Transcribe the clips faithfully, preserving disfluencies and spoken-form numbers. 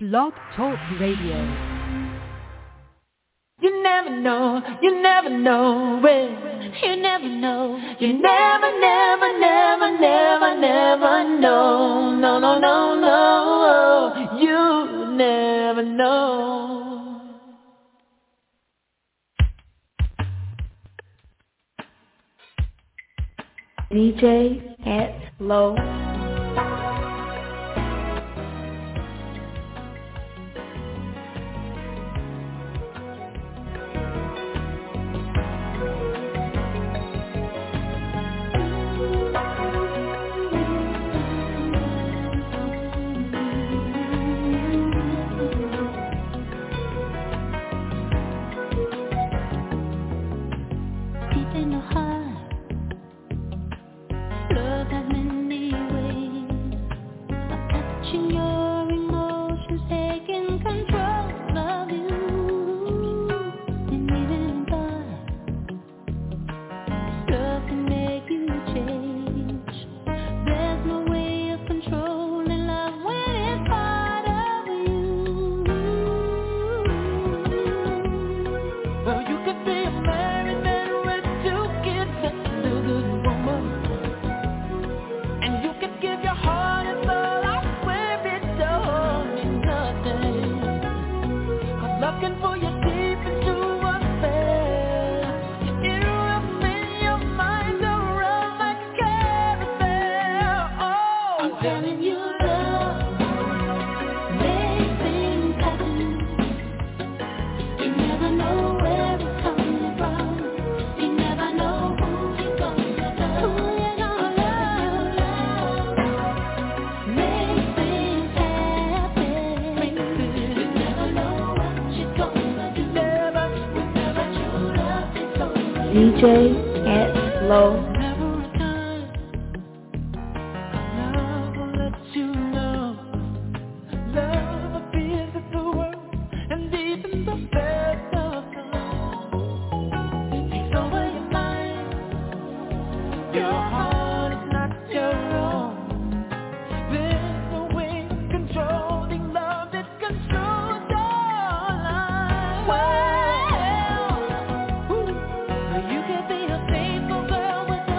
Blog Talk Radio. You never know, you never know when. You never know, you never, never, never, never, never know. No, no, no, no, you never know. D J at Low. D J at Low. You can be a faithful girl with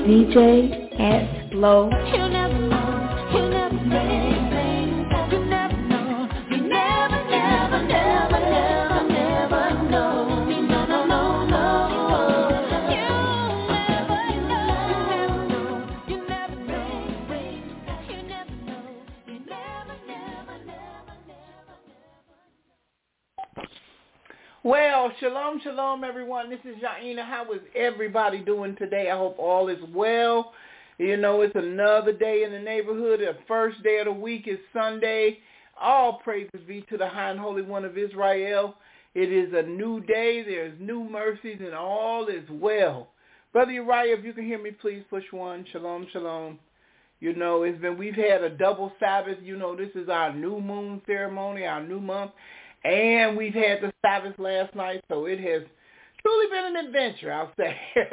D J at Low. You never know, you never know, you never know, you never, never, never, never, never know. No, no, no, no. You never know, you never know, you never know, you never, never, never, never. Well, shalom, shalom, everyone. This is Yaina. How is everybody doing today? I hope all is well. You know, it's another day in the neighborhood. The first day of the week is Sunday. All praises be to the high and holy one of Israel. It is a new day. There's new mercies, and all is well. Brother Uriah, if you can hear me, please push one. Shalom, shalom. You know, it's been we've had a double Sabbath. You know, this is our new moon ceremony, our new month. And we've had the Sabbath last night, so it has truly been an adventure, I'll say.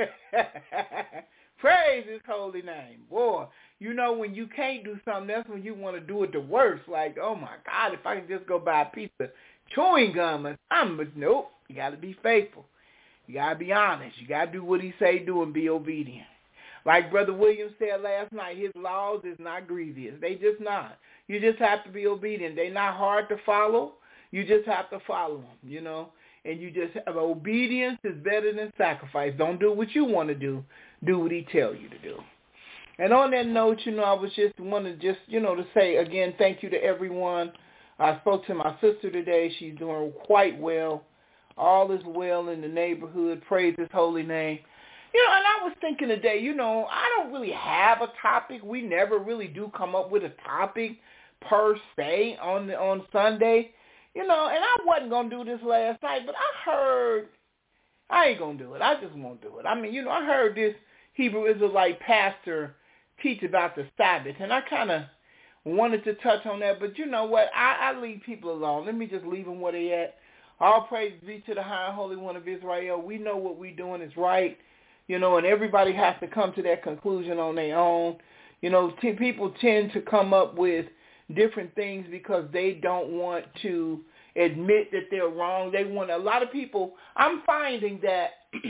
Praise his holy name. Boy, you know, when you can't do something, that's when you want to do it the worst. Like, oh, my God, if I can just go buy a piece of chewing gum or something. But nope, you got to be faithful. You got to be honest. You got to do what he say do and be obedient. Like Brother Williams said last night, his laws is not grievous. They just not. You just have to be obedient. They're not hard to follow. You just have to follow him, you know, and you just have obedience is better than sacrifice. Don't do what you want to do. Do what he tell you to do. And on that note, you know, I was just want to just, you know, to say again, thank you to everyone. I spoke to my sister today. She's doing quite well. All is well in the neighborhood. Praise his holy name. You know, and I was thinking today, you know, I don't really have a topic. We never really do come up with a topic per se on the, on Sunday. You know, and I wasn't going to do this last night, but I heard, I ain't going to do it. I just won't do it. I mean, you know, I heard this Hebrew Israelite pastor teach about the Sabbath, and I kind of wanted to touch on that, but you know what? I, I leave people alone. Let me just leave them where they at. All praise be to the high and holy one of Israel. We know what we're doing is right, you know, and everybody has to come to that conclusion on their own. You know, t- people tend to come up with different things because they don't want to admit that they're wrong. They want a lot of people. I'm finding that,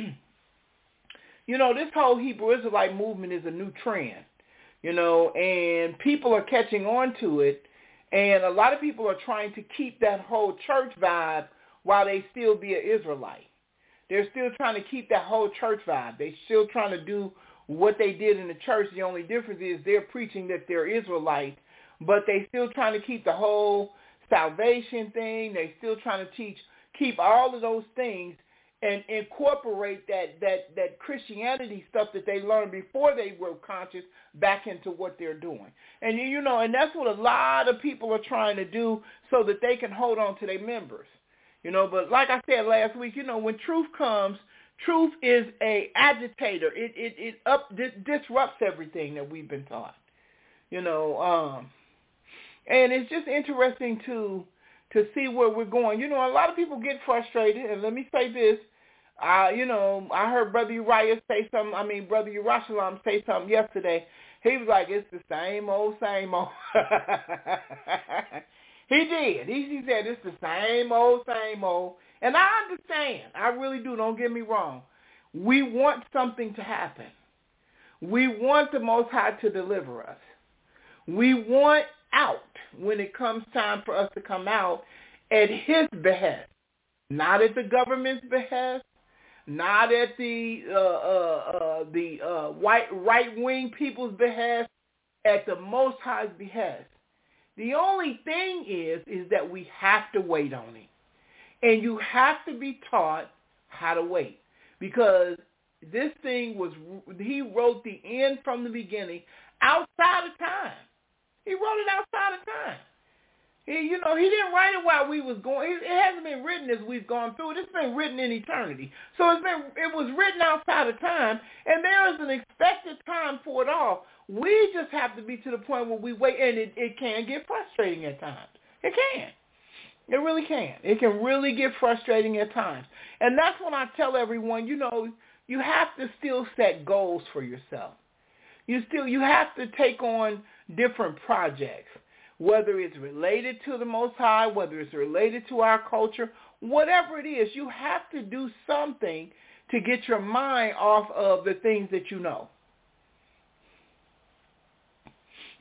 you know, this whole Hebrew Israelite movement is a new trend, you know, and people are catching on to it. And a lot of people are trying to keep that whole church vibe while they still be an Israelite. They're still trying to keep that whole church vibe. They're still trying to do what they did in the church. The only difference is they're preaching that they're Israelite, but they still trying to keep the whole salvation thing. They still trying to teach, keep all of those things and incorporate that, that, that Christianity stuff that they learned before they were conscious back into what they're doing. And, you know, and that's what a lot of people are trying to do so that they can hold on to their members. You know, but like I said last week, you know, when truth comes, truth is a agitator. It, it, it up, it disrupts everything that we've been taught. You know, um, and it's just interesting to to see where we're going. You know, a lot of people get frustrated, and let me say this. Uh, you know, I heard Brother Uriah say something, I mean, Brother Yerushalayim say something yesterday. He was like, it's the same old, same old. He did. He, he said, it's the same old, same old. And I understand. I really do. Don't get me wrong. We want something to happen. We want the Most High to deliver us. We want out when it comes time for us to come out at his behest, not at the government's behest, not at the uh, uh, uh, the uh, white right-wing people's behest, at the Most High's behest. The only thing is, is that we have to wait on him. And you have to be taught how to wait. Because this thing was, he wrote the end from the beginning outside of time. He wrote it outside of time. He, you know, he didn't write it while we was going. It hasn't been written as we've gone through it. It's been written in eternity. So it's been, it was written outside of time, and there is an expected time for it all. We just have to be to the point where we wait, and it, it can get frustrating at times. It can. It really can. It can really get frustrating at times. And that's when I tell everyone, you know, you have to still set goals for yourself. You still, you have to take on different projects, whether it's related to the Most High, whether it's related to our culture, whatever it is, you have to do something to get your mind off of the things that you know.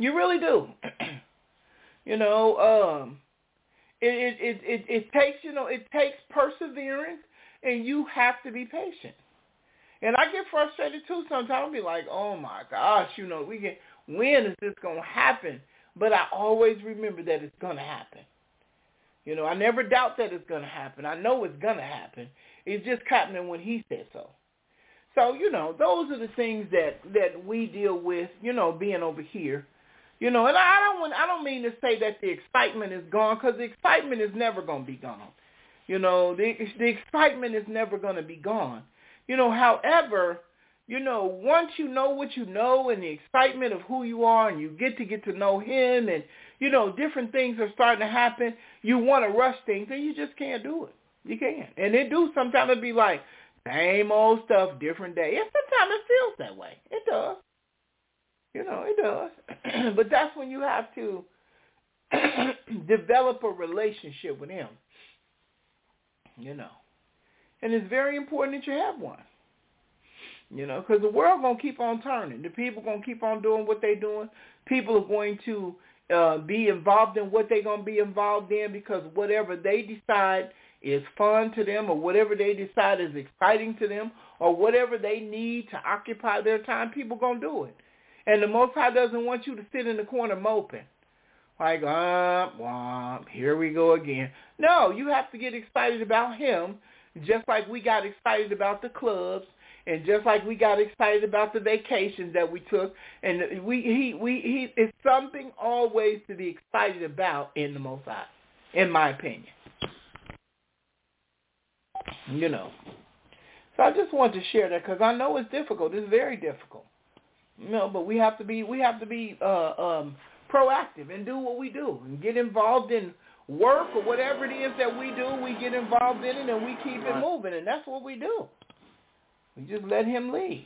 You really do. you know, um, it, it, it, it, it takes, you know, it takes perseverance, and you have to be patient. And I get frustrated too sometimes. I'll be like, oh my gosh, you know, we get, when is this going to happen? But I always remember that it's going to happen. You know, I never doubt that it's going to happen. I know it's going to happen. It's just happening when he said so. So, you know, those are the things that, that we deal with, you know, being over here. You know, and I don't want, I don't mean to say that the excitement is gone, because the excitement is never going to be gone. You know, the the excitement is never going to be gone. You know, however, you know, once you know what you know and the excitement of who you are, and you get to get to know him, and, you know, different things are starting to happen, you want to rush things, and you just can't do it. You can't. And it do sometimes it be like, same old stuff, different day. And sometimes it feels that way. It does. You know, it does. But that's when you have to develop a relationship with him. You know. And it's very important that you have one. You know, because the world going to keep on turning. The people going to keep on doing what they're doing. People are going to uh, be involved in what they're going to be involved in, because whatever they decide is fun to them, or whatever they decide is exciting to them, or whatever they need to occupy their time, people going to do it. And the Most High doesn't want you to sit in the corner moping. Like, womp, womp, here we go again. No, you have to get excited about him, just like we got excited about the clubs, and just like we got excited about the vacations that we took. And we, he, we, he, it's something always to be excited about in the Most High, in my opinion. You know. So I just wanted to share that, because I know it's difficult. It's very difficult. You know, but we have to be we have to be uh, um, proactive and do what we do and get involved in work or whatever it is that we do. We get involved in it and we keep it moving, and that's what we do. We just let him lead.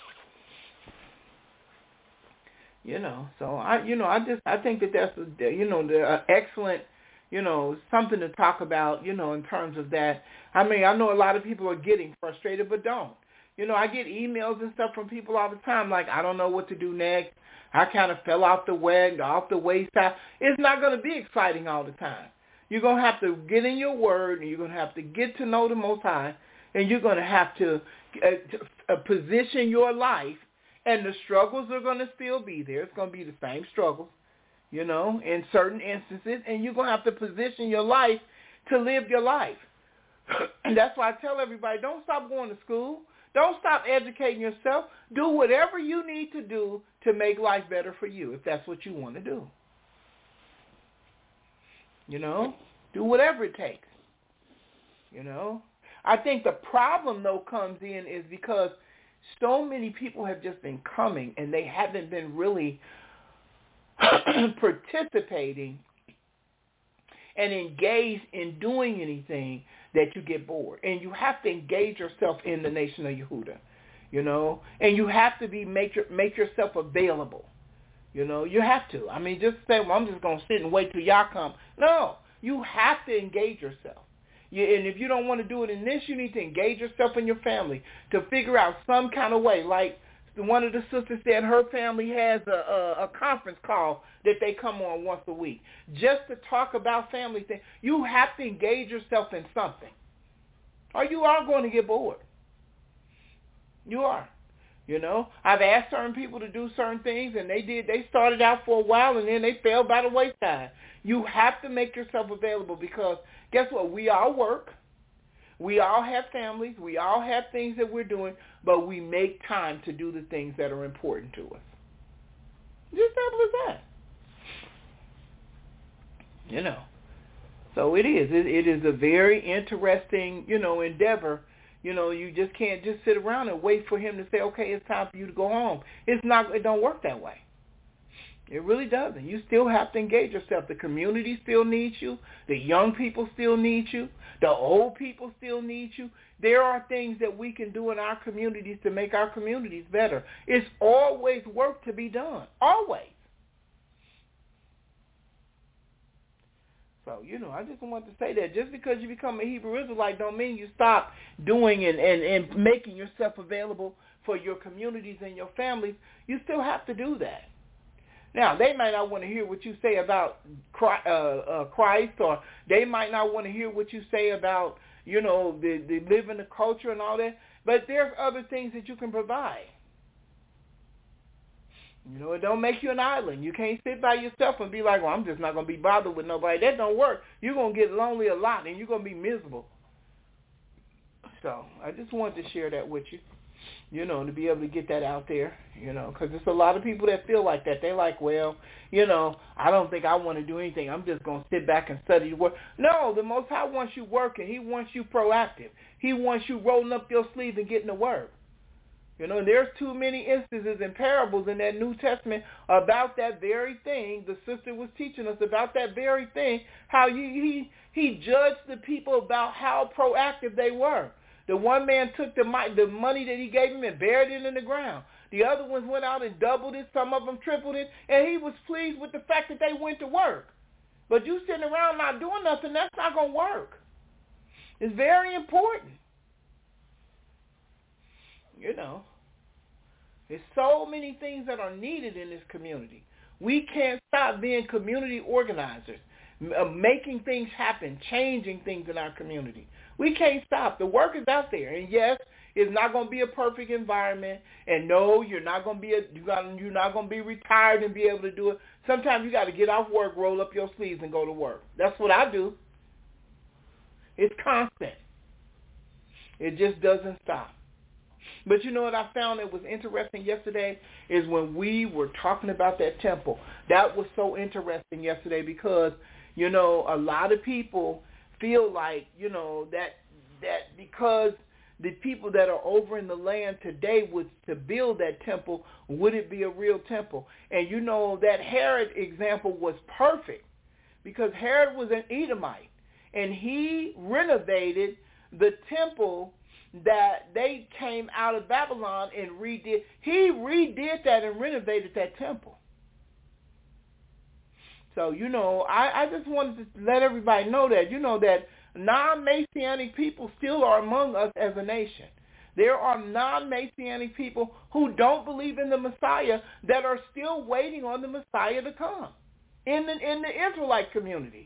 You know, so I, you know, I just I think that that's a, you know the uh, excellent, you know, something to talk about. You know, in terms of that. I mean, I know a lot of people are getting frustrated, but don't. You know, I get emails and stuff from people all the time, like, I don't know what to do next. I kind of fell off the wagon, off the wayside. It's not going to be exciting all the time. You're going to have to get in your word, and you're going to have to get to know the Most High, and you're going to have to, uh, to uh, position your life, and the struggles are going to still be there. It's going to be the same struggles, you know, in certain instances, and you're going to have to position your life to live your life. And that's why I tell everybody, don't stop going to school. Don't stop educating yourself. Do whatever you need to do to make life better for you, if that's what you want to do. You know, do whatever it takes. You know, I think the problem, though, comes in is because so many people have just been coming and they haven't been really participating and engaged in doing anything, that you get bored. And you have to engage yourself in the nation of Yehuda, you know, and you have to be make, your, make yourself available. You know, you have to. I mean, just say, well, I'm just going to sit and wait till y'all come. No, you have to engage yourself. You, and if you don't want to do it in this, you need to engage yourself in your family to figure out some kind of way. Like one of the sisters said, her family has a, a, a conference call that they come on once a week just to talk about family things. You have to engage yourself in something, or you are going to get bored. You are. You know, I've asked certain people to do certain things, and they did. They started out for a while, and then they fell by the wayside. You have to make yourself available, because guess what? We all work. We all have families. We all have things that we're doing, but we make time to do the things that are important to us. Just simple as that. You know. So it is. It, it is a very interesting, you know, endeavor. You know, you just can't just sit around and wait for him to say, okay, it's time for you to go home. It's not. It don't work that way. It really doesn't. You still have to engage yourself. The community still needs you. The young people still need you. The old people still need you. There are things that we can do in our communities to make our communities better. It's always work to be done. Always. So, you know, I just want to say that just because you become a Hebrew Israelite don't mean you stop doing and, and, and making yourself available for your communities and your families. You still have to do that. Now, they might not want to hear what you say about Christ, uh, uh, Christ, or they might not want to hear what you say about, you know, the, the living the culture and all that. But there's other things that you can provide. You know, it don't make you an island. You can't sit by yourself and be like, well, I'm just not going to be bothered with nobody. That don't work. You're going to get lonely a lot, and you're going to be miserable. So I just wanted to share that with you, you know, to be able to get that out there, you know, because there's a lot of people that feel like that. They're like, well, you know, I don't think I want to do anything. I'm just going to sit back and study the Word. No, the Most High wants you working. He wants you proactive. He wants you rolling up your sleeves and getting the Word. You know, and there's too many instances and parables in that New Testament about that very thing. The sister was teaching us about that very thing, how he, he, he judged the people about how proactive they were. The one man took the, the money that he gave him and buried it in the ground. The other ones went out and doubled it. Some of them tripled it. And he was pleased with the fact that they went to work. But you sitting around not doing nothing, that's not going to work. It's very important. You know, there's so many things that are needed in this community. We can't stop being community organizers, making things happen, changing things in our community. We can't stop. The work is out there. And yes, it's not going to be a perfect environment. And no, you're not going to be a, you're not going to be retired and be able to do it. Sometimes you got to get off work, roll up your sleeves, and go to work. That's what I do. It's constant. It just doesn't stop. But you know what I found that was interesting yesterday is when we were talking about that temple. That was so interesting yesterday because, you know, a lot of people feel like, you know, that that because the people that are over in the land today was to build that temple, would it be a real temple? And, you know, that Herod example was perfect because Herod was an Edomite, and he renovated the temple that they came out of Babylon and redid. He redid that and renovated that temple. So, you know, I, I just wanted to let everybody know that, you know, that non-Messianic people still are among us as a nation. There are non-Messianic people who don't believe in the Messiah that are still waiting on the Messiah to come in the, in the Israelite community.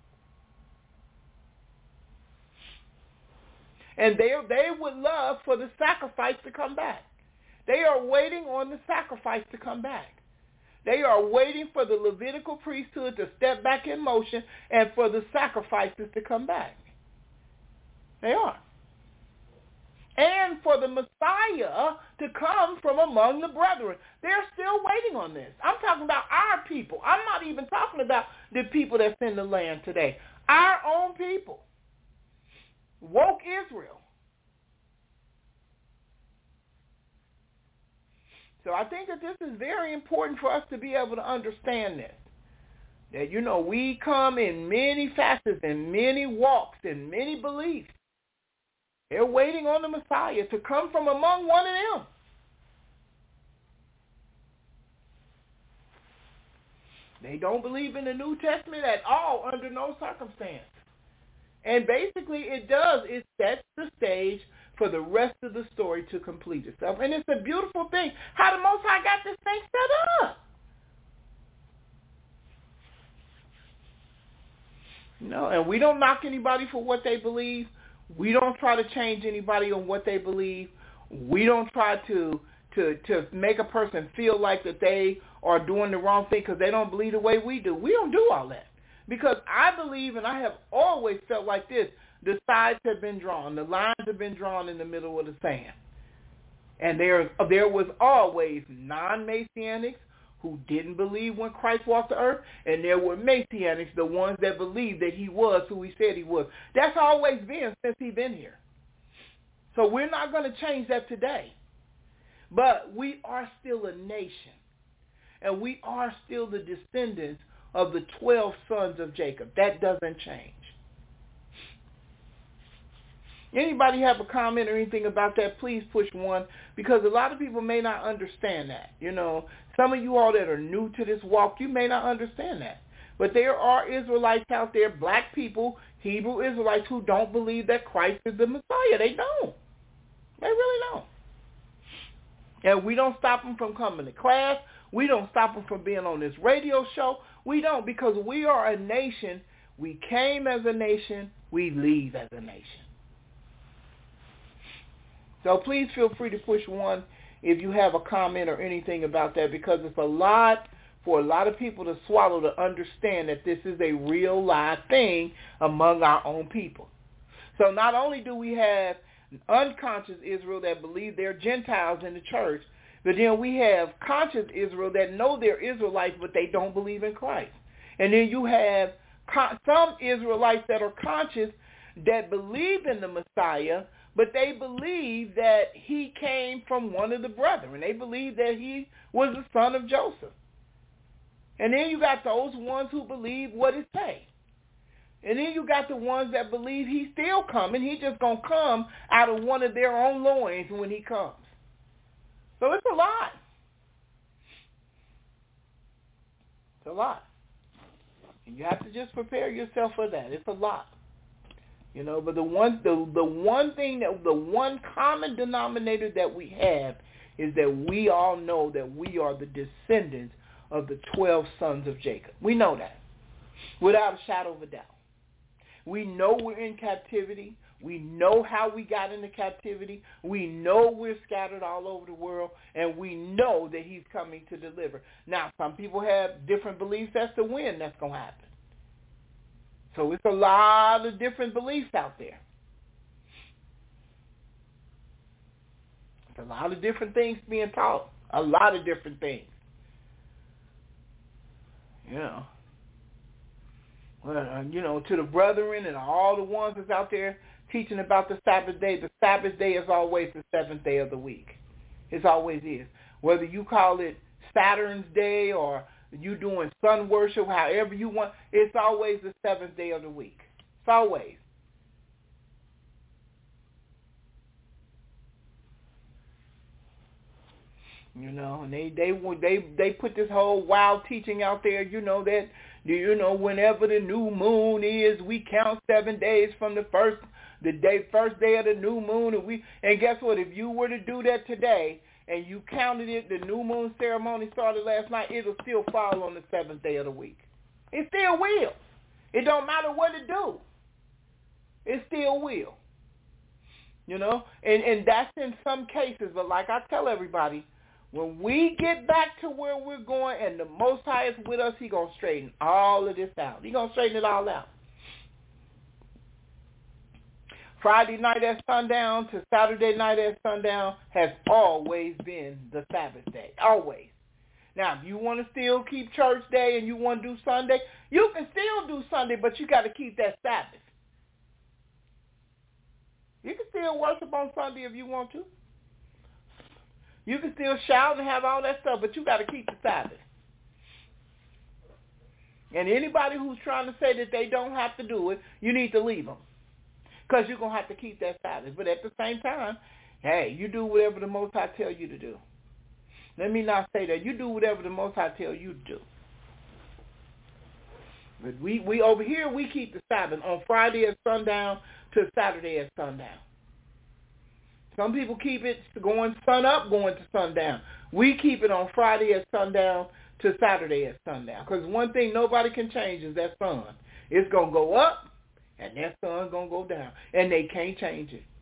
And they they would love for the sacrifice to come back. They are waiting on the sacrifice to come back. They are waiting for the Levitical priesthood to step back in motion and for the sacrifices to come back. They are. And for the Messiah to come from among the brethren. They're still waiting on this. I'm talking about our people. I'm not even talking about the people that's in the land today. Our own people. Woke Israel. So I think that this is very important for us to be able to understand this. That, you know, we come in many facets and many walks and many beliefs. They're waiting on the Messiah to come from among one of them. They don't believe in the New Testament at all under no circumstance. And basically it does, it sets the stage for the rest of the story to complete itself. And it's a beautiful thing how the Most High got this thing set up. You know, and we don't knock anybody for what they believe. We don't try to change anybody on what they believe. We don't try to to to make a person feel like that they are doing the wrong thing because they don't believe the way we do. We don't do all that. Because I believe, and I have always felt like this, the sides have been drawn. The lines have been drawn in the middle of the sand. And there, there was always non-Messianics who didn't believe when Christ walked the earth, and there were Messianics, the ones that believed that he was who he said he was. That's always been since he's been here. So we're not going to change that today. But we are still a nation, and we are still the descendants of the twelve sons of Jacob. That doesn't change. Anybody have a comment or anything about that, please push one, because a lot of people may not understand that. You know, some of you all that are new to this walk, you may not understand that. But there are Israelites out there, black people, Hebrew Israelites, who don't believe that Christ is the Messiah. They don't. They really don't. And we don't stop them from coming to class. We don't stop them from being on this radio show. We don't, because we are a nation. We came as a nation. We leave as a nation. So please feel free to push one if you have a comment or anything about that, because it's a lot for a lot of people to swallow to understand that this is a real live thing among our own people. So not only do we have unconscious Israel that believe they're Gentiles in the church, but then we have conscious Israel that know they're Israelites, but they don't believe in Christ. And then you have con- some Israelites that are conscious that believe in the Messiah, but they believe that he came from one of the brethren. They believe that he was the son of Joseph. And then you got those ones who believe what it says. And then you got the ones that believe he's still coming. He's just going to come out of one of their own loins when he comes. So it's a lot. It's a lot. And you have to just prepare yourself for that. It's a lot. You know, but the one the, the one thing that the one common denominator that we have is that we all know that we are the descendants of the twelve sons of Jacob. We know that without a shadow of a doubt. We know we're in captivity. We know how we got into captivity. We know we're scattered all over the world, and we know that he's coming to deliver. Now, some people have different beliefs as to when that's going to happen. So it's a lot of different beliefs out there. It's a lot of different things being taught. A lot of different things. You know. Well, uh, you know, to the brethren and all the ones that's out there teaching about the Sabbath day, the Sabbath day is always the seventh day of the week. It always is. Whether you call it Saturn's day or you doing sun worship, however you want, it's always the seventh day of the week. It's always. You know, and they they they they put this whole wild teaching out there. You know that you know whenever the new moon is, we count seven days from the first the day first day of the new moon, and we and guess what? If you were to do that today and you counted it, the new moon ceremony started last night, it'll still fall on the seventh day of the week. It still will. It don't matter what it do. It still will. You know, and and that's in some cases, but like I tell everybody, when we get back to where we're going and the Most High is with us, he's going to straighten all of this out. He's going to straighten it all out. Friday night at sundown to Saturday night at sundown has always been the Sabbath day. Always. Now, if you want to still keep church day and you want to do Sunday, you can still do Sunday, but you got to keep that Sabbath. You can still worship on Sunday if you want to. You can still shout and have all that stuff, but you got to keep the Sabbath. And anybody who's trying to say that they don't have to do it, you need to leave them. Because you're going to have to keep that Sabbath. But at the same time, hey, you do whatever the Most High tell you to do. Let me not say that. You do whatever the Most High tell you to do. But we, we over here, we keep the Sabbath on Friday at sundown to Saturday at sundown. Some people keep it going sun up, going to sundown. We keep it on Friday at sundown to Saturday at sundown. Because one thing nobody can change is that sun. It's going to go up, and that sun's going to go down. And they can't change it.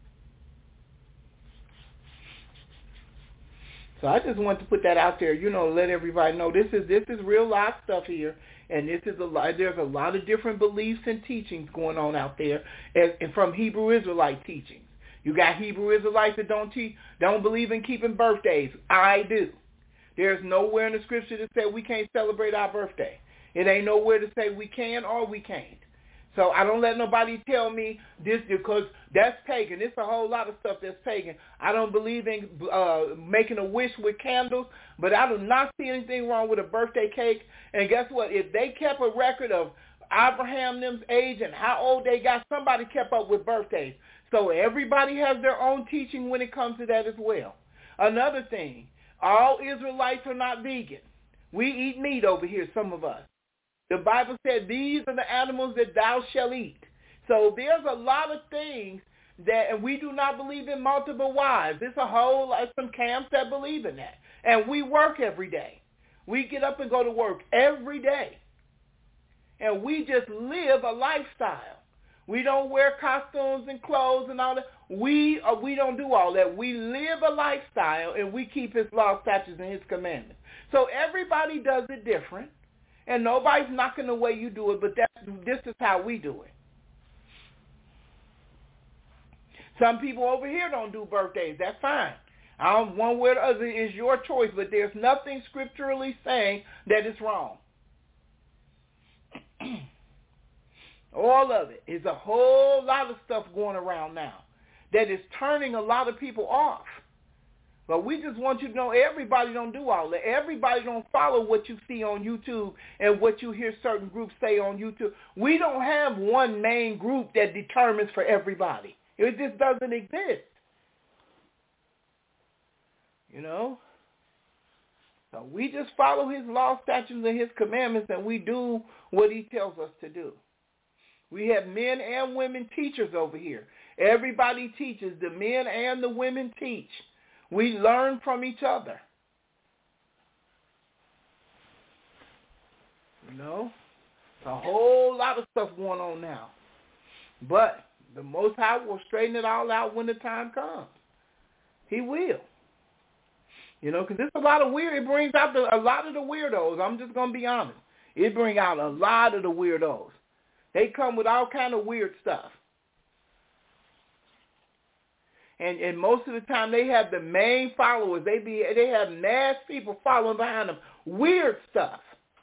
So I just want to put that out there, you know, let everybody know this is this is real life stuff here. And this is a lot, there's a lot of different beliefs and teachings going on out there, and, and from Hebrew Israelite teachings. You got Hebrew Israelites that don't teach, don't believe in keeping birthdays. I do. There's nowhere in the scripture that says we can't celebrate our birthday. It ain't nowhere to say we can or we can't. So I don't let nobody tell me this because that's pagan. It's a whole lot of stuff that's pagan. I don't believe in uh, making a wish with candles, but I do not see anything wrong with a birthday cake. And guess what? If they kept a record of Abraham them's age and how old they got, somebody kept up with birthdays. So everybody has their own teaching when it comes to that as well. Another thing, all Israelites are not vegan. We eat meat over here, some of us. The Bible said these are the animals that thou shalt eat. So there's a lot of things that, and we do not believe in multiple wives. There's a whole lot, some camps that believe in that. And we work every day. We get up and go to work every day. And we just live a lifestyle. We don't wear costumes and clothes and all that. We uh, we don't do all that. We live a lifestyle, and we keep his law, statutes, and his commandments. So everybody does it different, and nobody's knocking the way you do it, but that's, this is how we do it. Some people over here don't do birthdays. That's fine. I don't, one way or the other is your choice, but there's nothing scripturally saying that it's wrong. All of it is a whole lot of stuff going around now that is turning a lot of people off. But we just want you to know everybody don't do all that. Everybody don't follow what you see on YouTube and what you hear certain groups say on YouTube. We don't have one main group that determines for everybody. It just doesn't exist. You know? So we just follow his law, statutes, and his commandments, and we do what he tells us to do. We have men and women teachers over here. Everybody teaches. The men and the women teach. We learn from each other. You know? A whole lot of stuff going on now. But the Most High will straighten it all out when the time comes. He will. You know, because there's a lot of weird. It brings out the, a lot of the weirdos. I'm just going to be honest. It brings out a lot of the weirdos. They come with all kind of weird stuff. And and most of the time they have the main followers. They be they have mass people following behind them. Weird stuff.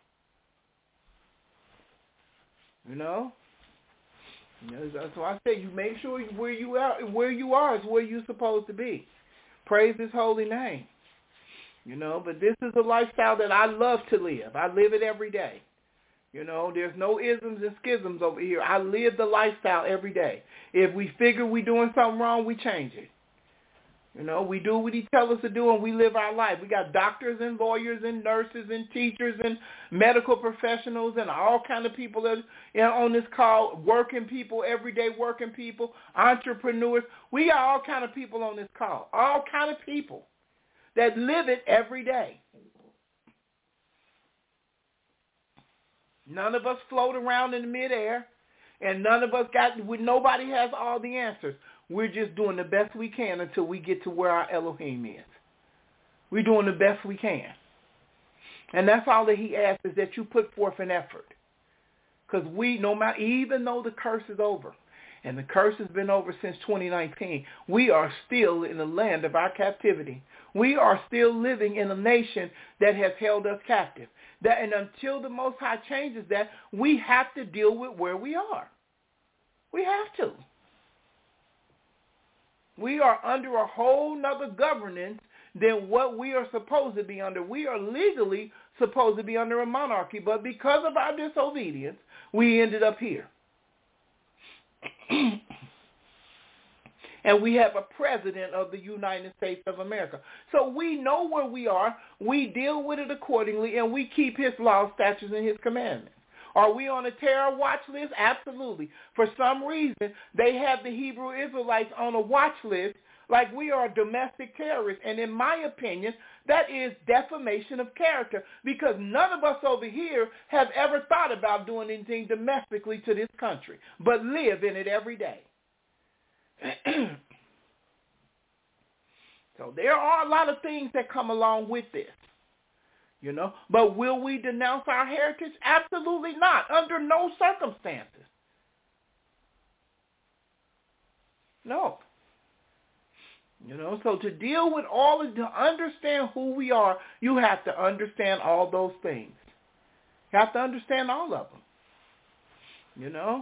You know? You know, that's why I say you make sure where you are where you are is where you're supposed to be. Praise his holy name. You know, but this is a lifestyle that I love to live. I live it every day. You know, there's no isms and schisms over here. I live the lifestyle every day. If we figure we're doing something wrong, we change it. You know, we do what he tells us to do, and we live our life. We got doctors and lawyers and nurses and teachers and medical professionals and all kind of people that you know, on this call, working people, everyday working people, entrepreneurs. We got all kind of people on this call, all kind of people that live it every day. None of us float around in the midair, and none of us got, nobody has all the answers. We're just doing the best we can until we get to where our Elohim is. We're doing the best we can. And that's all that he asks is that you put forth an effort. Because we, no matter, even though the curse is over, and the curse has been over since twenty nineteen, we are still in the land of our captivity. We are still living in a nation that has held us captive. That, and until the Most High changes that, we have to deal with where we are. We have to. We are under a whole nother governance than what we are supposed to be under. We are legally supposed to be under a monarchy, but because of our disobedience, we ended up here. And we have a president of the United States of America. So we know where we are. We deal with it accordingly, and we keep his laws, statutes, and his commandments. Are we on a terror watch list? Absolutely. For some reason, they have the Hebrew Israelites on a watch list like we are domestic terrorists. And in my opinion, that is defamation of character because none of us over here have ever thought about doing anything domestically to this country, but live in it every day. So there are a lot of things that come along with this, you know. But will we denounce our heritage? Absolutely not, under no circumstances. No. You know, so to deal with all of, to understand who we are, you have to understand all those things. You have to understand all of them. You know.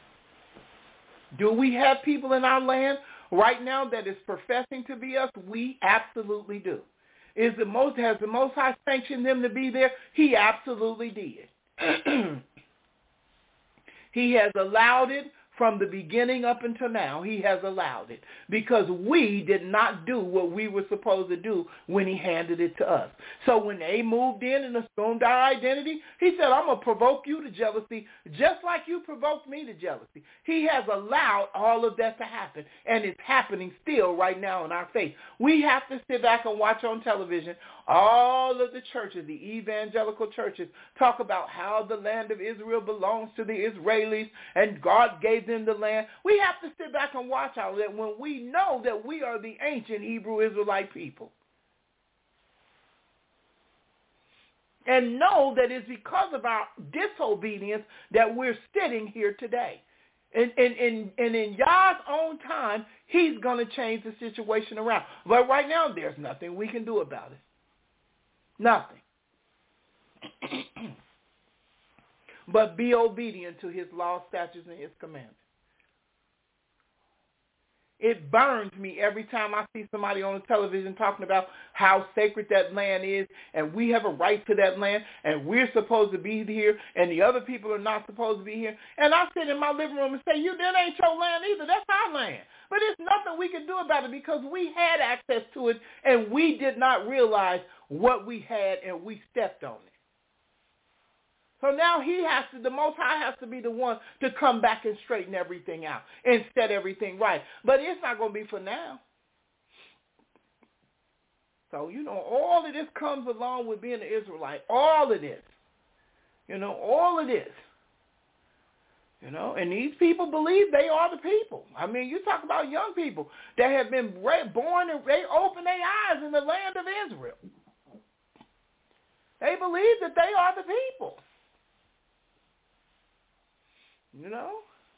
Do we have people in our land right now that is professing to be us? We absolutely do. Is the most has the Most High sanctioned them to be there? He absolutely did. He has allowed it from the beginning up until now, he has allowed it because we did not do what we were supposed to do when he handed it to us. So when they moved in and assumed our identity, he said, I'm going to provoke you to jealousy just like you provoked me to jealousy. He has allowed all of that to happen, and it's happening still right now in our face. We have to sit back and watch on television all of the churches, the evangelical churches, talk about how the land of Israel belongs to the Israelis and God gave them the land. We have to sit back and watch all of that when we know that we are the ancient Hebrew Israelite people. And know that it's because of our disobedience that we're sitting here today. And, and, and, and in Yah's own time, he's going to change the situation around. But right now, there's nothing we can do about it. Nothing. But be obedient to his law, statutes, and his commandments. It burns me every time I see somebody on the television talking about how sacred that land is, and we have a right to that land, and we're supposed to be here, and the other people are not supposed to be here. And I sit in my living room and say, you, that ain't your land either. That's our land. But there's nothing we can do about it because we had access to it, and we did not realize what we had, and we stepped on it. So now he has to, the Most High has to be the one to come back and straighten everything out and set everything right. But it's not going to be for now. So, you know, all of this comes along with being an Israelite. All of this. You know, all of this. You know, and these people believe they are the people. I mean, you talk about young people that have been born and they open their eyes in the land of Israel. They believe that they are the people. You know?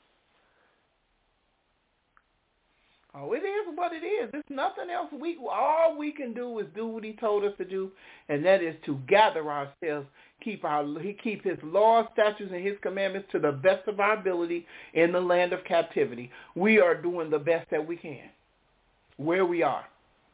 Oh, it is what it is. There's nothing else. We all we can do is do what he told us to do, and that is to gather ourselves, keep our he keep his laws, statutes, and his commandments to the best of our ability in the land of captivity. We are doing the best that we can, where we are.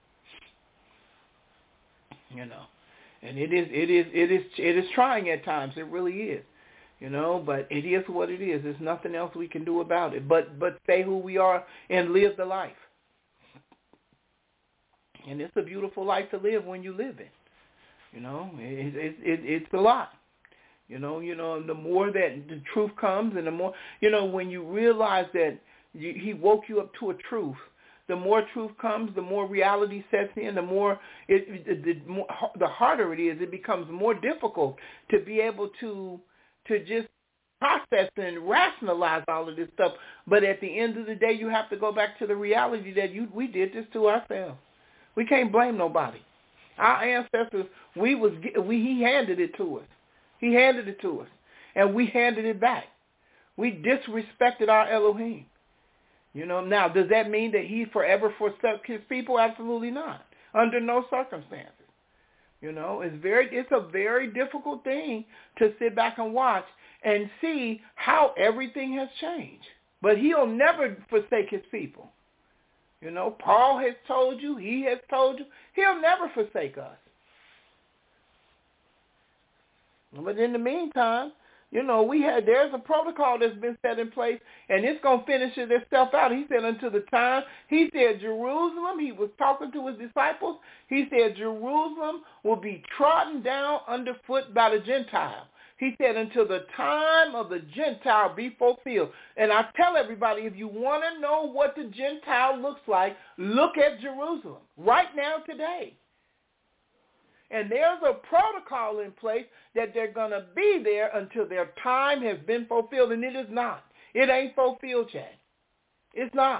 You know, and it is it is it is it is trying at times. It really is. You know, but it is what it is. There's nothing else we can do about it but but say who we are and live the life. And it's a beautiful life to live when you live it. You know, it, it, it, it's a lot. You know, you know, the more that the truth comes and the more, you know, when you realize that you, he woke you up to a truth, the more truth comes, the more reality sets in, the more, it, it, the, more the harder it is. It becomes more difficult to be able to to just process and rationalize all of this stuff. But at the end of the day, you have to go back to the reality that you we did this to ourselves. We can't blame nobody. Our ancestors, we was we he handed it to us. He handed it to us, and we handed it back. We disrespected our Elohim. You know, now, does that mean that he forever forsook his people? Absolutely not. Under no circumstances. You know, it's very, it's a very difficult thing to sit back and watch and see how everything has changed. But he'll never forsake his people. You know, Paul has told you, he has told you, he'll never forsake us. But in the meantime, you know, we had, there's a protocol that's been set in place, and it's going to finish itself out. He said until the time, he said Jerusalem, he was talking to his disciples, he said Jerusalem will be trodden down underfoot by the Gentile. He said until the time of the Gentile be fulfilled. And I tell everybody, if you want to know what the Gentile looks like, look at Jerusalem right now today. And there's a protocol in place that they're going to be there until their time has been fulfilled, and it is not. It ain't fulfilled yet. It's not.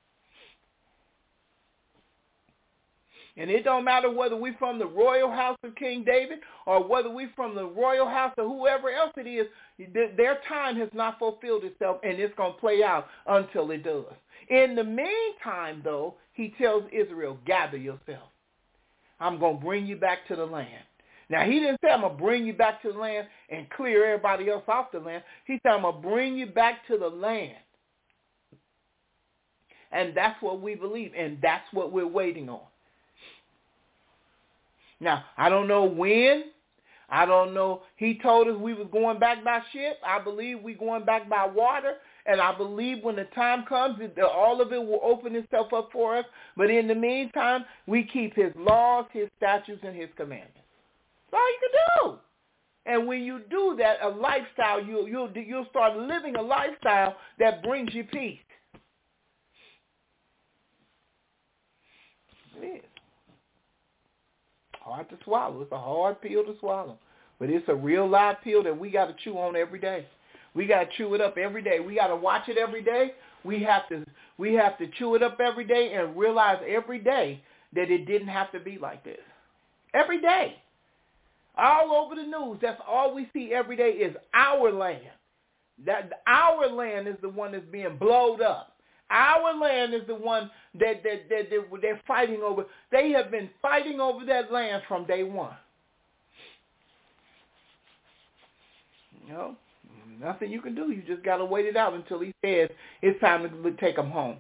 And it don't matter whether we're from the royal house of King David or whether we're from the royal house of whoever else it is, their time has not fulfilled itself, and it's going to play out until it does. In the meantime, though, he tells Israel, gather yourself. I'm going to bring you back to the land. Now, he didn't say I'm going to bring you back to the land and clear everybody else off the land. He said I'm going to bring you back to the land. And that's what we believe, and that's what we're waiting on. Now, I don't know when. I don't know. He told us we was going back by ship. I believe we're going back by water. And I believe when the time comes, that all of it will open itself up for us. But in the meantime, we keep his laws, his statutes, and his commandments. That's all you can do. And when you do that, a lifestyle, you, you'll, you'll start living a lifestyle that brings you peace. It is. Hard to swallow. It's a hard pill to swallow. But it's a real live pill that we got to chew on every day. We got to chew it up every day. We got to watch it every day. We have to we have to chew it up every day and realize every day that it didn't have to be like this. Every day. All over the news, that's all we see every day is our land. That our land is the one that's being blowed up. Our land is the one that, that, that, that they're fighting over. They have been fighting over that land from day one. You know, nothing you can do. You just got to wait it out until he says it's time to take them home.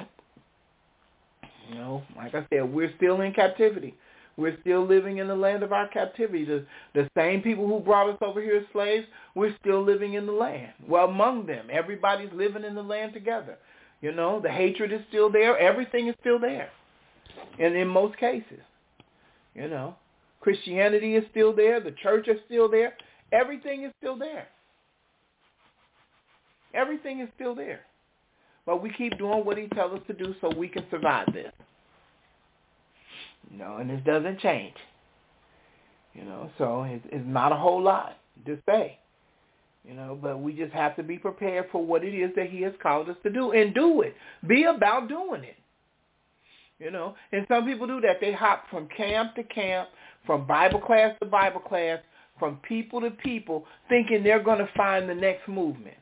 You know, like I said, we're still in captivity. We're still living in the land of our captivity. The, the same people who brought us over here as slaves, we're still living in the land. Well, among them, everybody's living in the land together. You know, the hatred is still there. Everything is still there. And in most cases, you know, Christianity is still there. The church is still there. Everything is still there. Everything is still there. But we keep doing what he tells us to do so we can survive this. You know, and this doesn't change. You know, so it's, it's not a whole lot to say. You know, but we just have to be prepared for what it is that he has called us to do and do it. Be about doing it. You know, and some people do that. They hop from camp to camp, from Bible class to Bible class, from people to people, thinking they're going to find the next movement.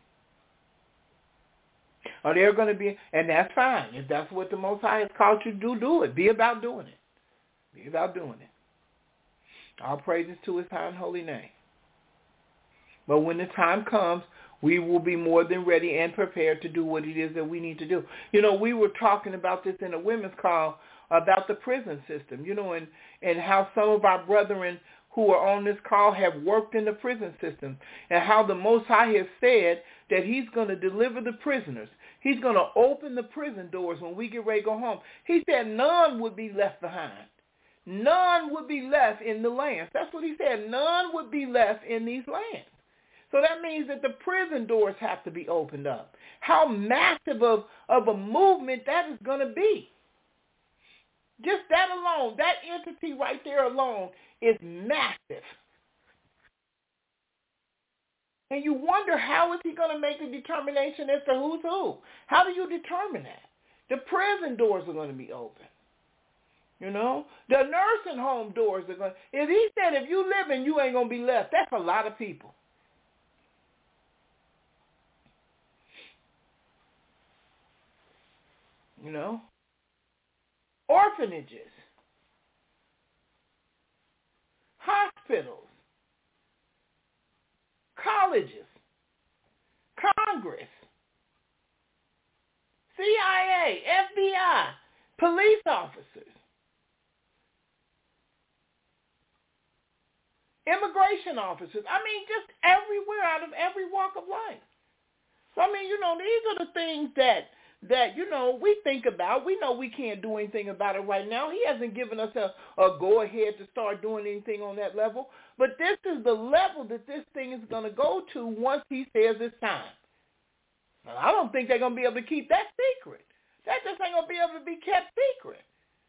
Or they're going to be, and that's fine. If that's what the Most High has called you to do, do it. Be about doing it. Be about doing it. All praises to his high and holy name. But when the time comes, we will be more than ready and prepared to do what it is that we need to do. You know, we were talking about this in a women's call about the prison system, you know, and, and how some of our brethren who are on this call have worked in the prison system, and how the Most High has said that he's going to deliver the prisoners. He's going to open the prison doors when we get ready to go home. He said none would be left behind. None would be left in the lands. That's what he said. None would be left in these lands. So that means that the prison doors have to be opened up. How massive of, of a movement that is going to be. Just that alone, that entity right there alone is massive. And you wonder, how is he going to make the determination as to who's who? How do you determine that? The prison doors are going to be open. You know, the nursing home doors are going to, if he said if you live and you ain't going to be left, that's a lot of people. You know, orphanages, hospitals, colleges, Congress, C I A, F B I, police officers, immigration officers. I mean, just everywhere, out of every walk of life. So, I mean, you know, these are the things that that, you know, we think about. We know we can't do anything about it right now. He hasn't given us a, a go-ahead to start doing anything on that level. But this is the level that this thing is going to go to once he says it's time. Now, I don't think they're going to be able to keep that secret. That just ain't going to be able to be kept secret.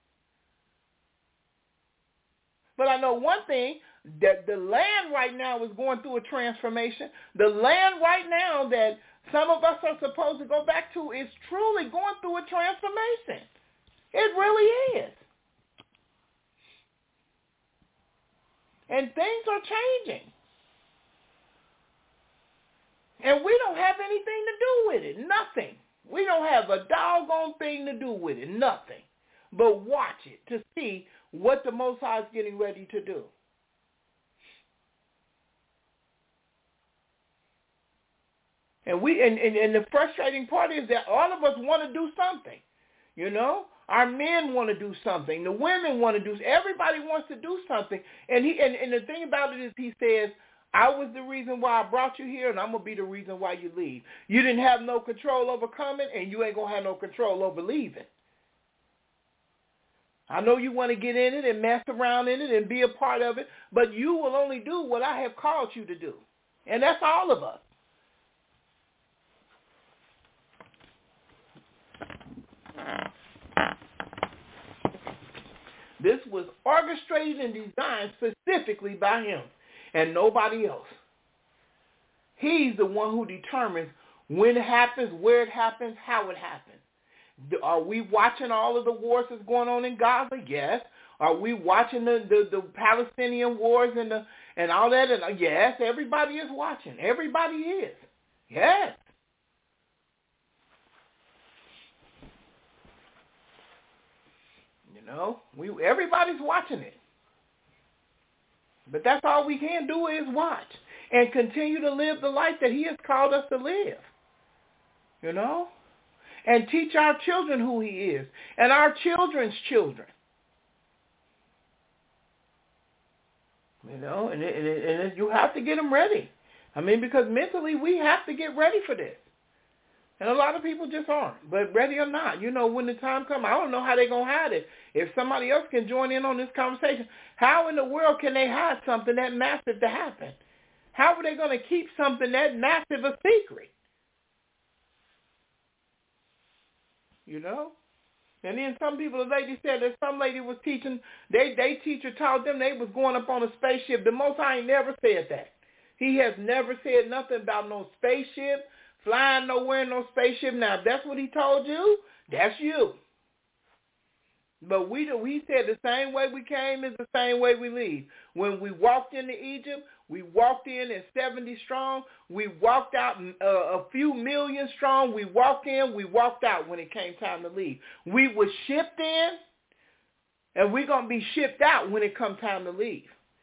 But I know one thing, that the land right now is going through a transformation. The land right now that some of us are supposed to go back to is truly going through a transformation. It really is. And things are changing. And we don't have anything to do with it. Nothing. We don't have a doggone thing to do with it. Nothing. But watch it to see what the Most High is getting ready to do. And we and, and, and the frustrating part is that all of us want to do something. You know? Our men want to do something. The women want to do, everybody wants to do something. And he and, and the thing about it is he says, I was the reason why I brought you here, and I'm going to be the reason why you leave. You didn't have no control over coming, and you ain't going to have no control over leaving. I know you want to get in it and mess around in it and be a part of it, but you will only do what I have called you to do. And that's all of us. This was orchestrated and designed specifically by him and nobody else. He's the one who determines when it happens, where it happens, how it happens. Are we watching all of the wars that's going on in Gaza? Yes. Are we watching the, the, the Palestinian wars and the and all that? And yes, everybody is watching. Everybody is. Yes. You know, we everybody's watching it. But that's all we can do is watch and continue to live the life that he has called us to live. You know? And teach our children who he is and our children's children. You know, and, it, and, it, and it, you have to get them ready. I mean, because mentally we have to get ready for this. And a lot of people just aren't. But ready or not, you know, when the time comes, I don't know how they're going to hide it. If somebody else can join in on this conversation, how in the world can they hide something that massive to happen? How are they going to keep something that massive a secret? You know? And then some people, the lady said that some lady was teaching, they, they teacher taught them they was going up on a spaceship. The Most High ain't never said that. He has never said nothing about no spaceship, flying nowhere in no spaceship. Now, if that's what he told you, that's you. But we we said the same way we came is the same way we leave. When we walked into Egypt, we walked in at seventy strong. We walked out uh, a few million strong. We walked in, we walked out when it came time to leave. We were shipped in, and we're going to be shipped out when it comes time to leave.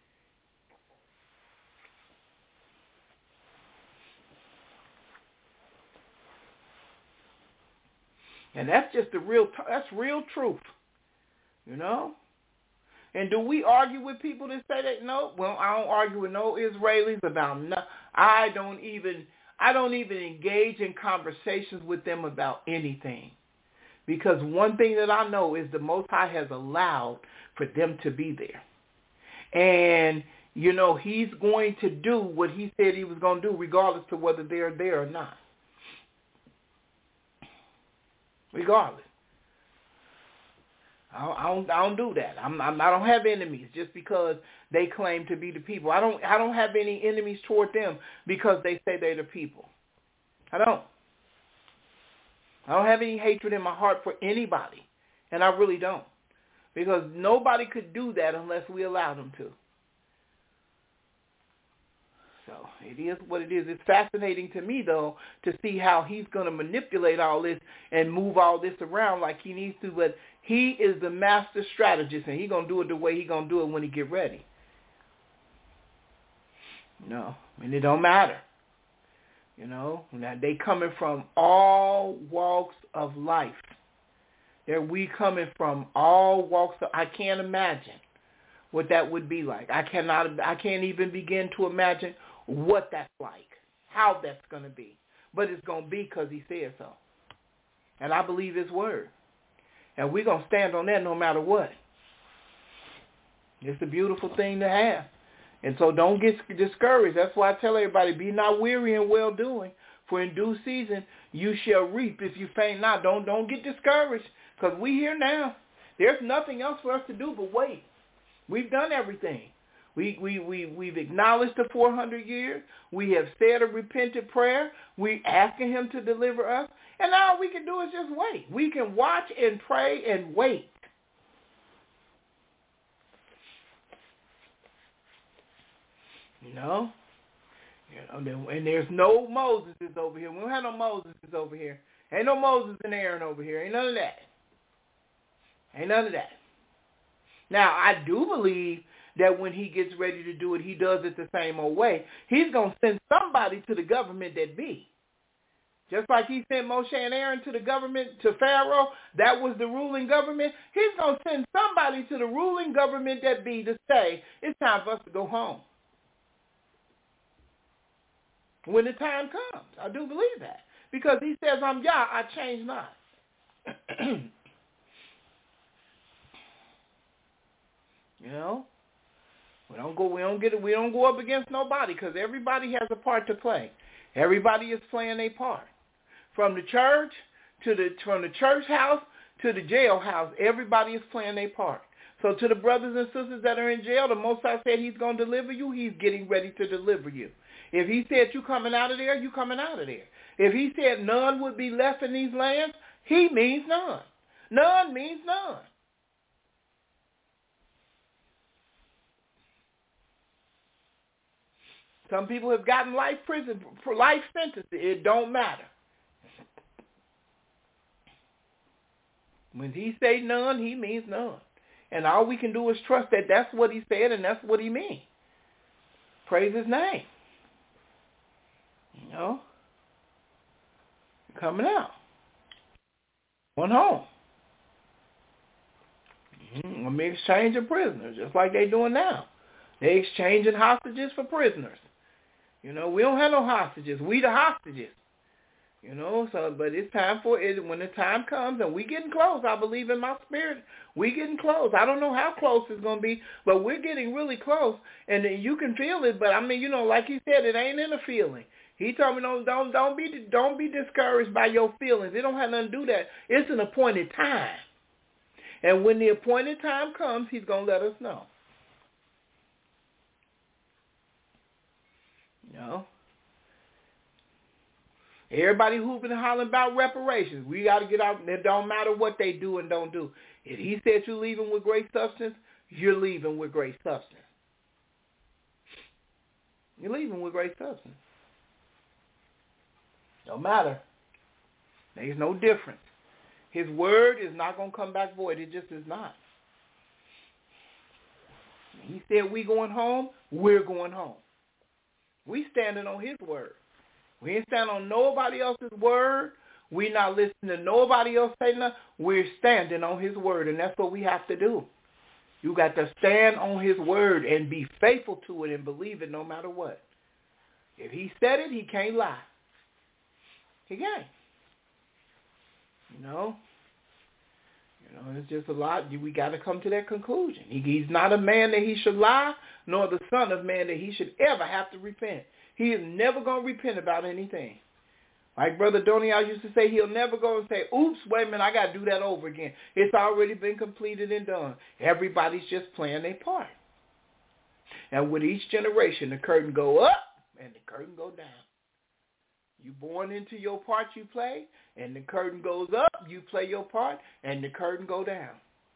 And that's just the real, that's real truth. You know? And do we argue with people that say that? No. Well, I don't argue with no Israelis about no. I don't even I don't even engage in conversations with them about anything. Because one thing that I know is the Most High has allowed for them to be there. And, you know, he's going to do what he said he was going to do regardless to whether they're there or not. Regardless. I don't, I don't do that. I'm, I'm, I don't have enemies just because they claim to be the people. I don't, I don't have any enemies toward them because they say they're the people. I don't. I don't have any hatred in my heart for anybody, and I really don't, because nobody could do that unless we allow them to. So it is what it is. It's fascinating to me, though, to see how he's going to manipulate all this and move all this around like he needs to, but he is the master strategist, and he's going to do it the way he's going to do it when he get ready. You know, I mean, it don't matter. You know, now they coming from all walks of life. They're we coming from all walks of, I can't imagine what that would be like. I cannot, I can't even begin to imagine what that's like, how that's going to be. But it's going to be because he said so. And I believe his word. And we're going to stand on that no matter what. It's a beautiful thing to have. And so don't get discouraged. That's why I tell everybody, be not weary in well-doing, for in due season you shall reap if you faint not. Don't, don't get discouraged, because we here now. There's nothing else for us to do but wait. We've done everything. We, we, we, we've acknowledged the four hundred years. We have said a repentant prayer. We're asking him to deliver us. And all we can do is just wait. We can watch and pray and wait. You know? You know, and there's no Moses over here. We don't have no Moses over here. Ain't no Moses and Aaron over here. Ain't none of that. Ain't none of that. Now, I do believe that when he gets ready to do it, he does it the same old way. He's going to send somebody to the government that be. Just like he sent Moshe and Aaron to the government, to Pharaoh, that was the ruling government. He's going to send somebody to the ruling government that be to say, it's time for us to go home. when the time comes. I do believe that. Because he says, I'm Yah, I change not. You know? We don't go we don't get we don't go up against nobody because everybody has a part to play. Everybody is playing a part. From the church to the from the church house to the jailhouse, everybody is playing a part. So to the brothers and sisters that are in jail, the Most High said he's going to deliver you, he's getting ready to deliver you. If he said you coming out of there, you coming out of there. If he said none would be left in these lands, he means none. None means none. Some people have gotten life prison for life sentences. It don't matter. When he say none, he means none. And all we can do is trust that that's what he said and that's what he means. Praise his name. You know? Coming out. Going home. Mm-hmm. When we exchanging prisoners, just like they doing now. They exchanging hostages for prisoners. You know, we don't have no hostages. We the hostages. You know, so but it's time for it. When the time comes, and we getting close, I believe in my spirit, we getting close. I don't know how close it's going to be, but we're getting really close. And you can feel it, but I mean, you know, like he said, it ain't in a feeling. He told me, don't, don't, don't be, don't be discouraged by your feelings. It don't have nothing to do that. It's an appointed time. And when the appointed time comes, he's going to let us know. You know? Everybody hooping and hollering about reparations. We got to get out. It don't matter what they do and don't do. If he said you're leaving with great substance, you're leaving with great substance. You're leaving with great substance. Don't matter. There's no difference. His word is not going to come back void. It just is not. He said we going home, we're going home. We standing on his word. We ain't standing on nobody else's word. We not listening to nobody else say nothing. We're standing on his word, and that's what we have to do. You got to stand on his word and be faithful to it and believe it no matter what. If he said it, he can't lie. He can't. You know? You know, it's just a lot. We got to come to that conclusion. He, he's not a man that he should lie, nor the son of man that he should ever have to repent. He is never going to repent about anything. Like Brother Donial used to say, he'll never go and say, oops, wait a minute, I got to do that over again. It's already been completed and done. Everybody's just playing their part. And with each generation, the curtain go up and the curtain go down. You born into your part you play, and the curtain goes up, you play your part, and the curtain go down.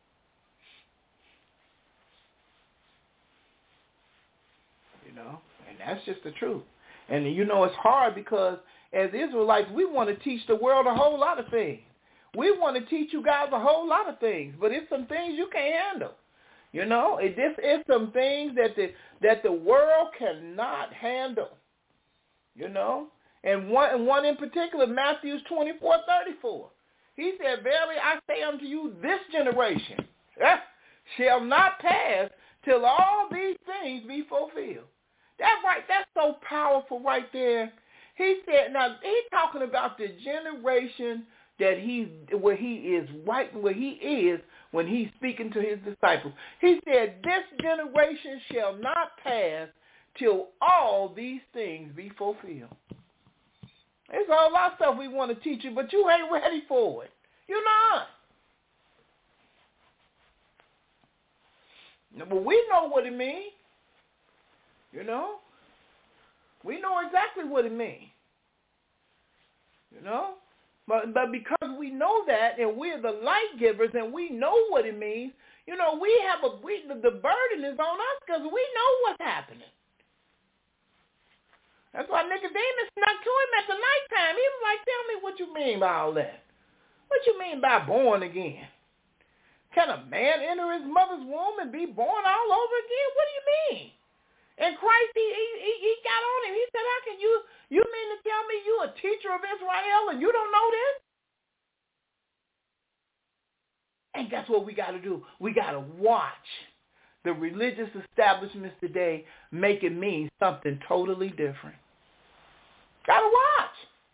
You know, and that's just the truth. And you know, it's hard because as Israelites, we want to teach the world a whole lot of things. We want to teach you guys a whole lot of things, but it's some things you can't handle. You know, it this is some things that the that the world cannot handle. You know, and one and one in particular, Matthew twenty-four thirty-four. He said, "Verily I say unto you, this generation eh, shall not pass till all these things be fulfilled." That's right. That's so powerful right there. He said, now he's talking about the generation that he's where he is right where he is when he's speaking to his disciples. He said, this generation shall not pass till all these things be fulfilled. There's a whole lot of stuff we want to teach you, but you ain't ready for it. You're not. But we know what it means. You know? We know exactly what it means. You know? But but because we know that and we're the light givers and we know what it means, you know, we have a we the burden is on us because we know what's happening. That's why Nicodemus snuck to him at the nighttime. He was like, tell me what you mean by all that. What you mean by born again? Can a man enter his mother's womb and be born all over again? What do you mean? And Christ, he, he he got on him. He said, how can you, you mean to tell me you a teacher of Israel and you don't know this? And guess what we got to do? We got to watch the religious establishments today make it mean something totally different. Gotta watch.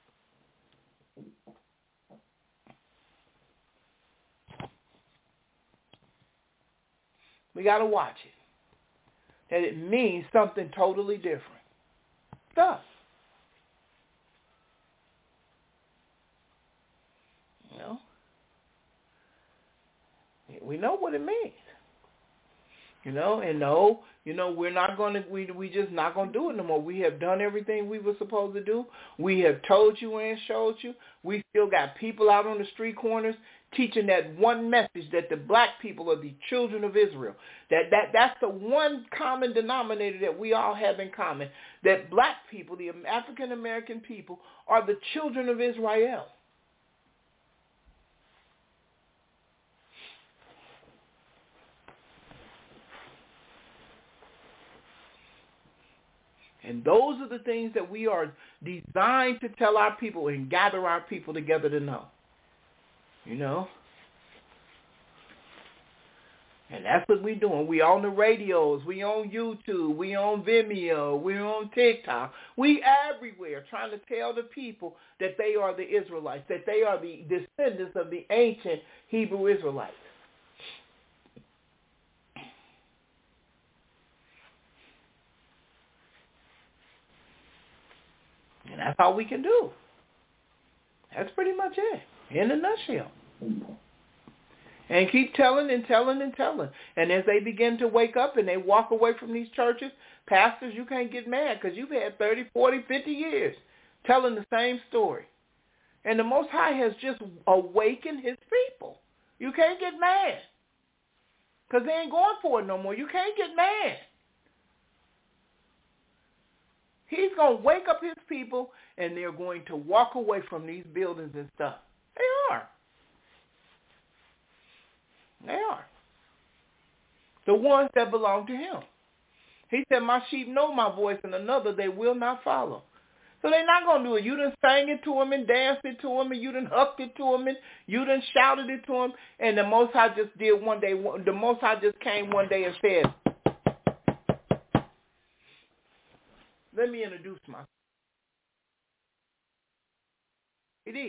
We got to watch it. That it means something totally different. Stuff. You know? We know what it means. You know, and no, you know, we're not going to, we we just not going to do it no more. We have done everything we were supposed to do. We have told you and showed you. We still got people out on the street corners teaching that one message, that the black people are the children of Israel. That that that's the one common denominator that we all have in common, that black people, the African American people, are the children of Israel. And those are the things that we are designed to tell our people and gather our people together to know. You know? And that's what we're doing. We on the radios. We on YouTube. We on Vimeo. We on TikTok. We everywhere trying to tell the people that they are the Israelites, that they are the descendants of the ancient Hebrew Israelites. And that's all we can do. That's pretty much it, in a nutshell. And keep telling and telling and telling. And as they begin to wake up and they walk away from these churches, pastors, you can't get mad because you've had thirty, forty, fifty years telling the same story. And the Most High has just awakened his people. You can't get mad because they ain't going for it no more. You can't get mad. He's going to wake up his people, and they're going to walk away from these buildings and stuff. They are. They are. The ones that belong to him. He said, my sheep know my voice, and another they will not follow. So they're not going to do it. You done sang it to them and danced it to them, and you done hucked it to them, and you done shouted it to them, and the Most High just did one day. The Most High just came one day and said, let me introduce myself. He did.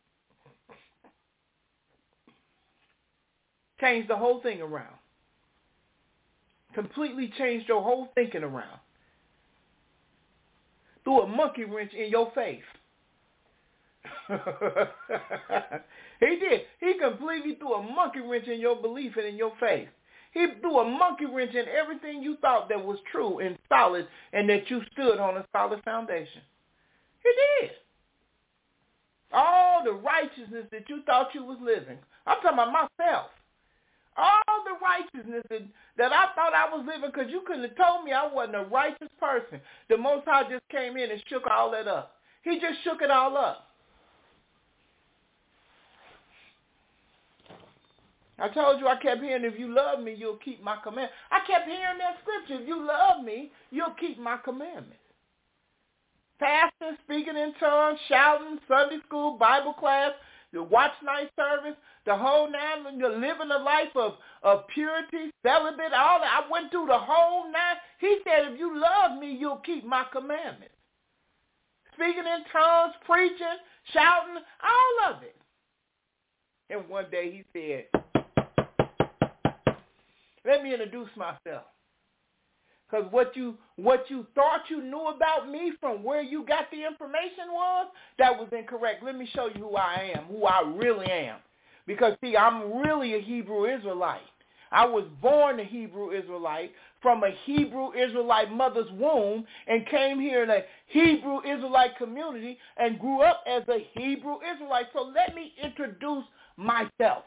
Changed the whole thing around. Completely changed your whole thinking around. Threw a monkey wrench in your faith. He did. He completely threw a monkey wrench in your belief and in your faith. He threw a monkey wrench in everything you thought that was true and solid and that you stood on a solid foundation. He did. All the righteousness that you thought you was living. I'm talking about myself. All the righteousness that, that I thought I was living, because you couldn't have told me I wasn't a righteous person. The Most High just came in and shook all that up. He just shook it all up. I told you I kept hearing, if you love me, you'll keep my commandments. I kept hearing that scripture. If you love me, you'll keep my commandments. Fasting, speaking in tongues, shouting, Sunday school, Bible class, the watch night service, the whole nine, you're living a life of, of purity, celibate, all that. I went through the whole nine. He said, if you love me, you'll keep my commandments. Speaking in tongues, preaching, shouting, all of it. And one day he said, let me introduce myself. Because what you what you thought you knew about me from where you got the information was, that was incorrect. Let me show you who I am, who I really am. Because, see, I'm really a Hebrew Israelite. I was born a Hebrew Israelite from a Hebrew Israelite mother's womb and came here in a Hebrew Israelite community and grew up as a Hebrew Israelite. So let me introduce myself.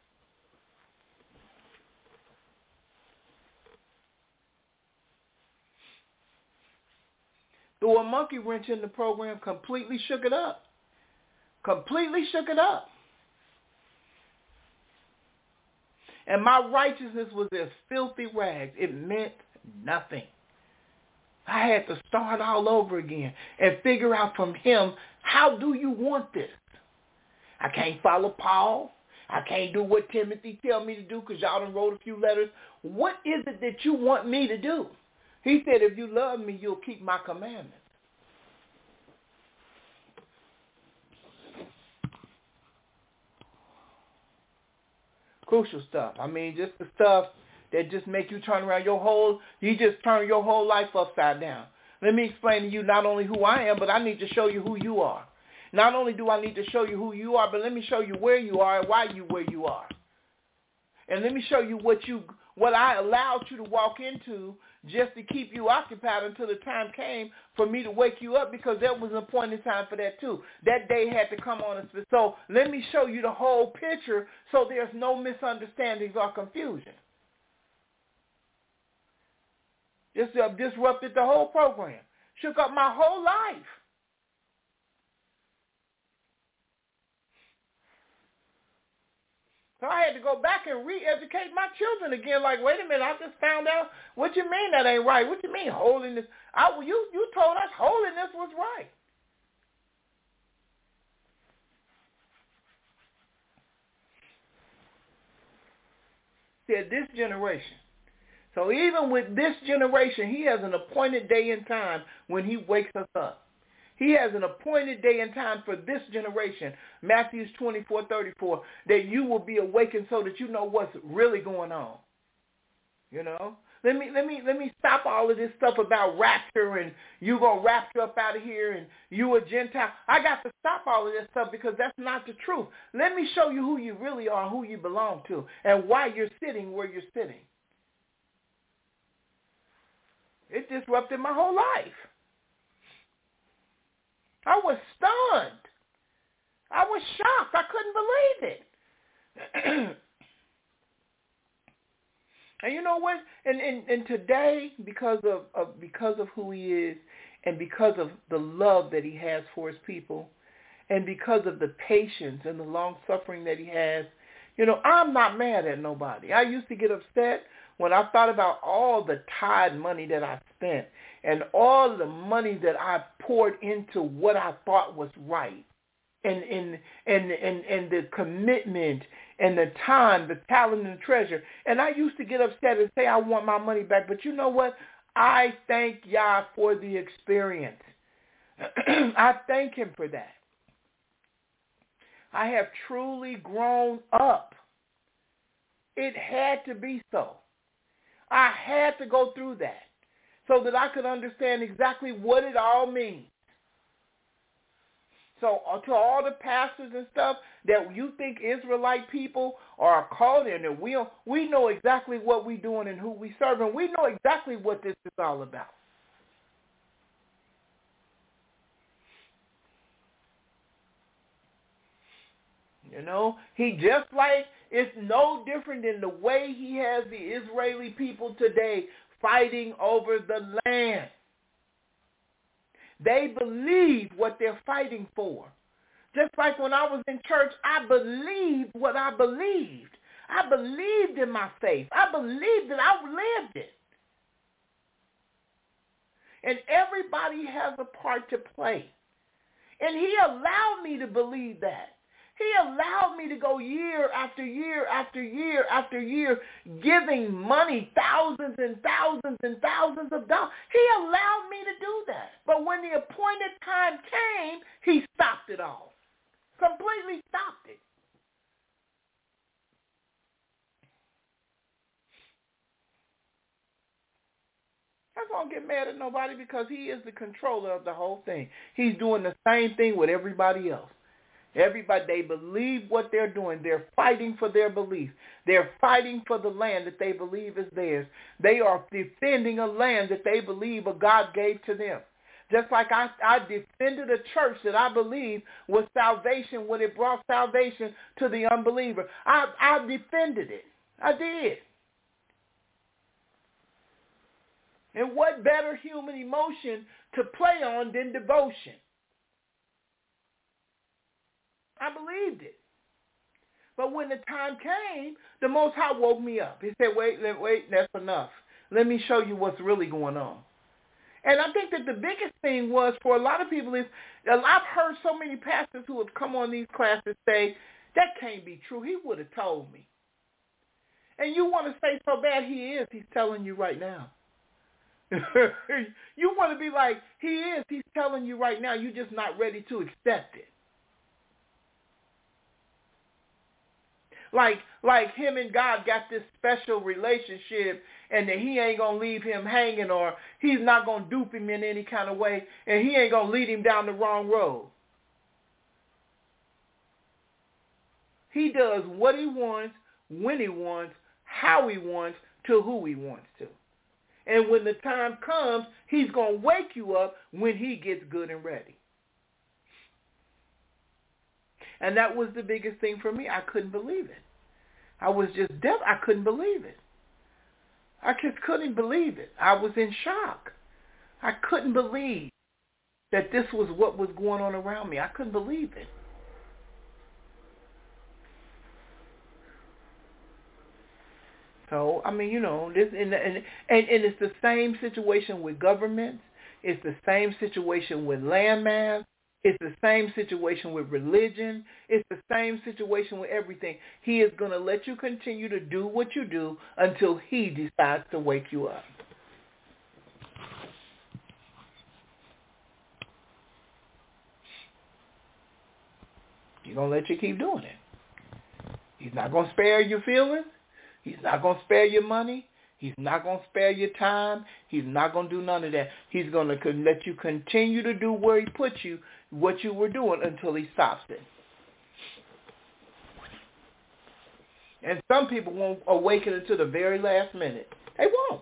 Threw a monkey wrench in the program, completely shook it up. Completely shook it up. And my righteousness was as filthy rags. It meant nothing. I had to start all over again and figure out from him, how do you want this? I can't follow Paul. I can't do what Timothy tell me to do because y'all done wrote a few letters. What is it that you want me to do? He said, if you love me, you'll keep my commandments. crucial stuff. I mean, just the stuff that just make you turn around your whole, you just turn your whole life upside down. Let me explain to you not only who I am, but I need to show you who you are. Not only do I need to show you who you are, but let me show you where you are and why you where you are. And let me show you what you what I allowed you to walk into just to keep you occupied until the time came for me to wake you up, because there was an appointed time for that too. That day had to come on. So let me show you the whole picture so there's no misunderstandings or confusion. This uh, disrupted the whole program. Shook up my whole life. So I had to go back and re-educate my children again. Like, wait a minute, I just found out. What you mean that ain't right? What you mean holiness? I, you, you told us holiness was right. Said this generation. So even with this generation, he has an appointed day and time when he wakes us up. He has an appointed day and time for this generation, Matthew twenty-four thirty-four, that you will be awakened so that you know what's really going on. You know? Let me let me let me stop all of this stuff about rapture and you gonna rapture up out of here and you a Gentile. I got to stop all of this stuff because that's not the truth. Let me show you who you really are, who you belong to, and why you're sitting where you're sitting. It disrupted my whole life. I was stunned. I was shocked. I couldn't believe it. And you know what? And, and, and today, because of, of because of who he is, and because of the love that he has for his people, and because of the patience and the long suffering that he has, you know, I'm not mad at nobody. I used to get upset when I thought about all the tithe money that I spent and all the money that I poured into what I thought was right, and and and and, and the commitment and the time, the talent and the treasure. And I used to get upset and say I want my money back. But you know what? I thank Yah for the experience. I thank him for that. I have truly grown up. It had to be so. I had to go through that so that I could understand exactly what it all means. So uh, to all the pastors and stuff that you think Israelite people are called in, and we we know exactly what we're doing and who we serve, and we know exactly what this is all about. You know, he just like, it's no different than the way he has the Israeli people today fighting over the land. They believe what they're fighting for. Just like when I was in church, I believed what I believed. I believed in my faith. I believed that I lived it. And everybody has a part to play. And he allowed me to believe that. He allowed me to go year after year after year after year giving money, thousands and thousands and thousands of dollars. He allowed me to do that. But when the appointed time came, he stopped it all. Completely stopped it. I don't get mad at nobody because he is the controller of the whole thing. He's doing the same thing with everybody else. Everybody, they believe what they're doing. They're fighting for their belief. They're fighting for the land that they believe is theirs. They are defending a land that they believe a God gave to them. Just like I, I defended a church that I believe was salvation when it brought salvation to the unbeliever. I, I defended it. I did. And what better human emotion to play on than devotion? I believed it. But when the time came, the Most High woke me up. He said, wait, wait, that's enough. Let me show you what's really going on. And I think that the biggest thing was for a lot of people is, I've heard so many pastors who have come on these classes say, that can't be true. He would have told me. And you want to say so bad he is. He's telling you right now. You want to be like, he is. He's telling you right now. You're just not ready to accept it. like like him and God got this special relationship, and that he ain't going to leave him hanging, or he's not going to dupe him in any kind of way, and he ain't going to lead him down the wrong road. He does what he wants, when he wants, how he wants, to who he wants to. And when the time comes, he's going to wake you up when he gets good and ready. And that was the biggest thing for me. I couldn't believe it. I was just deaf. I couldn't believe it. I just couldn't believe it. I was in shock. I couldn't believe that this was what was going on around me. I couldn't believe it. So, I mean, you know, this and, and, and, and it's the same situation with governments. It's the same situation with landmass. It's the same situation with religion. It's the same situation with everything. He is going to let you continue to do what you do until he decides to wake you up. He's going to let you keep doing it. He's not going to spare your feelings. He's not going to spare your money. He's not going to spare your time. He's not going to do none of that. He's going to let you continue to do where he put you, what you were doing, until he stops it. And some people won't awaken until the very last minute. They won't.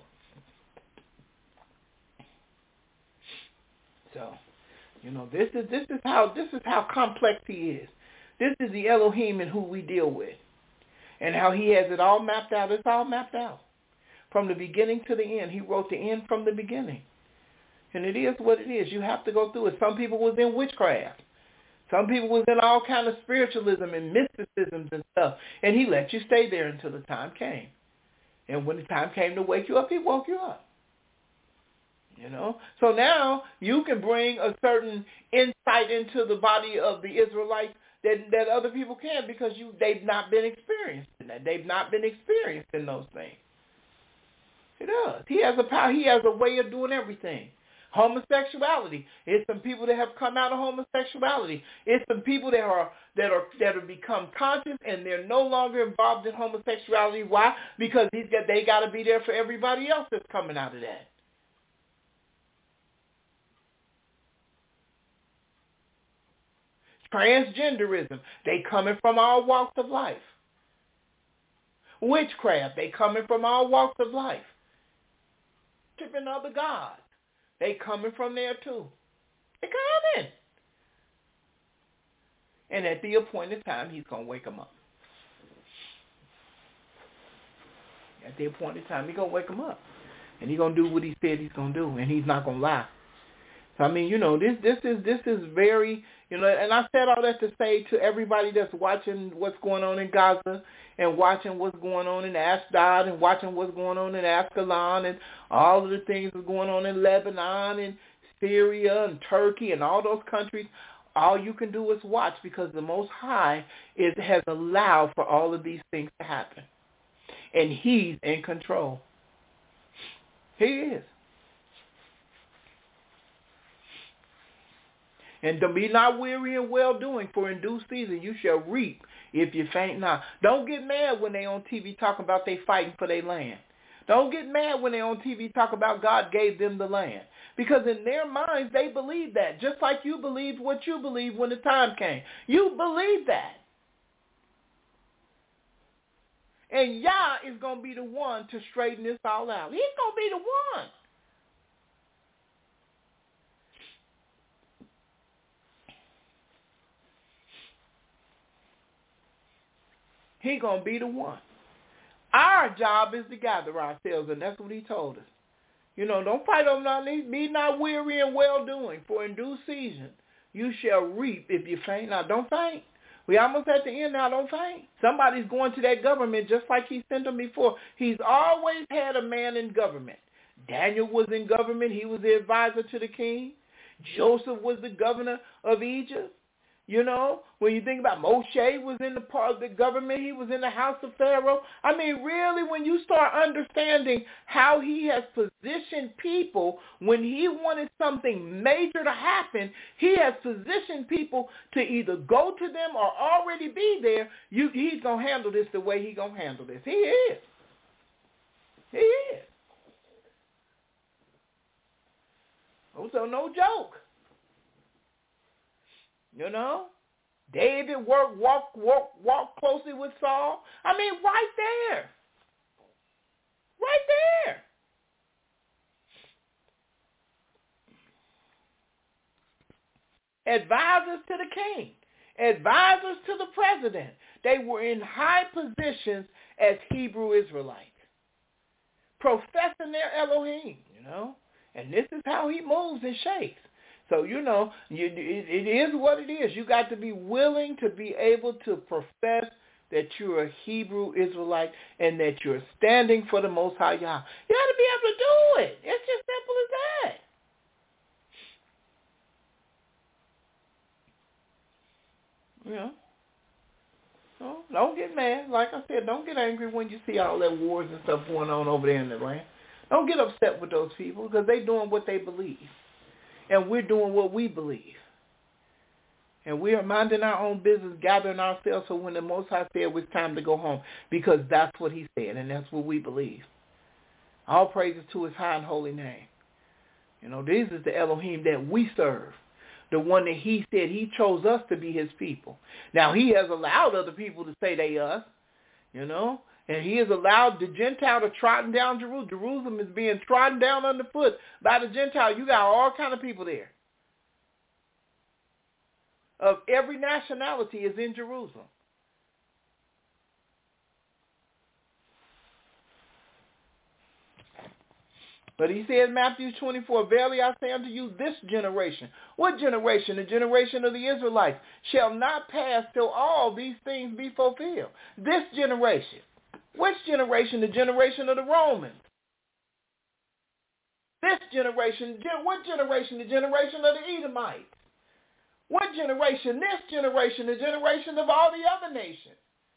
So, you know, this is this is how this is how complex he is. This is the Elohim and who we deal with, and how he has it all mapped out. It's all mapped out. From the beginning to the end. He wrote the end from the beginning. And it is what it is. You have to go through it. Some people was in witchcraft. Some people was in all kind of spiritualism and mysticisms and stuff. And he let you stay there until the time came. And when the time came to wake you up, he woke you up. You know? So now you can bring a certain insight into the body of the Israelites that, that other people can, because you they've not been experienced in that. They've not been experienced in those things. He does. He has a power. He has a way of doing everything. Homosexuality. It's some people that have come out of homosexuality. It's some people that are that are that have become conscious and they're no longer involved in homosexuality. Why? Because he's got they got to be there for everybody else that's coming out of that. Transgenderism. They coming from all walks of life. Witchcraft. They coming from all walks of life. Worshiping other gods. They coming from there too. They coming. And at the appointed time, he's going to wake them up. At the appointed time, he's going to wake them up. And he's going to do what he said he's going to do. And he's not going to lie. So, I mean, you know, this this is this is very, you know, and I said all that to say to everybody that's watching what's going on in Gaza and watching what's going on in Ashdod and watching what's going on in Ashkelon and all of the things that's going on in Lebanon and Syria and Turkey and all those countries. All you can do is watch, because the Most High is has allowed for all of these things to happen. And he's in control. He is. And to be not weary in well-doing, for in due season you shall reap if you faint not. Don't get mad when they on T V talking about they fighting for their land. Don't get mad when they on T V talk about God gave them the land. Because in their minds, they believe that. Just like you believed what you believed when the time came. You believe that. And Yah is going to be the one to straighten this all out. He's going to be the one. He's going to be the one. Our job is to gather ourselves, and that's what he told us. You know, don't fight over nothing. Be not weary in well-doing, for in due season you shall reap if you faint not. Don't faint. We almost at the end now. Don't faint. Somebody's going to that government just like he sent them before. He's always had a man in government. Daniel was in government. He was the advisor to the king. Joseph was the governor of Egypt. You know, when you think about Moshe was in the part of the government, he was in the house of Pharaoh. I mean, really, when you start understanding how he has positioned people, when he wanted something major to happen, he has positioned people to either go to them or already be there. You, he's going to handle this the way he's going to handle this. He is. He is. So no joke. You know, David worked, walked, walked, walked closely with Saul. I mean, right there. Right there. Advisors to the king. Advisors to the president. They were in high positions as Hebrew Israelites. Professing their Elohim, you know. And this is how he moves and shakes. So, you know, you, it, it is what it is. You got to be willing to be able to profess that you're a Hebrew Israelite and that you're standing for the Most High Yah. You got to be able to do it. It's just simple as that. You know? So don't get mad. Like I said, don't get angry when you see all that wars and stuff going on over there in the land. Don't get upset with those people because they're doing what they believe. And we're doing what we believe. And we are minding our own business, gathering ourselves for when the Most High said it was time to go home, because that's what he said, and that's what we believe. All praises to his high and holy name. You know, this is the Elohim that we serve, the one that he said he chose us to be his people. Now, he has allowed other people to say they us, you know, and he has allowed the Gentile to trot down Jerusalem. Jerusalem is being trodden down underfoot by the Gentile. You got all kind of people there. Of every nationality is in Jerusalem. But he said in Matthew twenty-four, verily I say unto you, this generation. What generation? The generation of the Israelites shall not pass till all these things be fulfilled. This generation. Which generation? The generation of the Romans. This generation. What generation? The generation of the Edomites. What generation? This generation. The generation of all the other nations.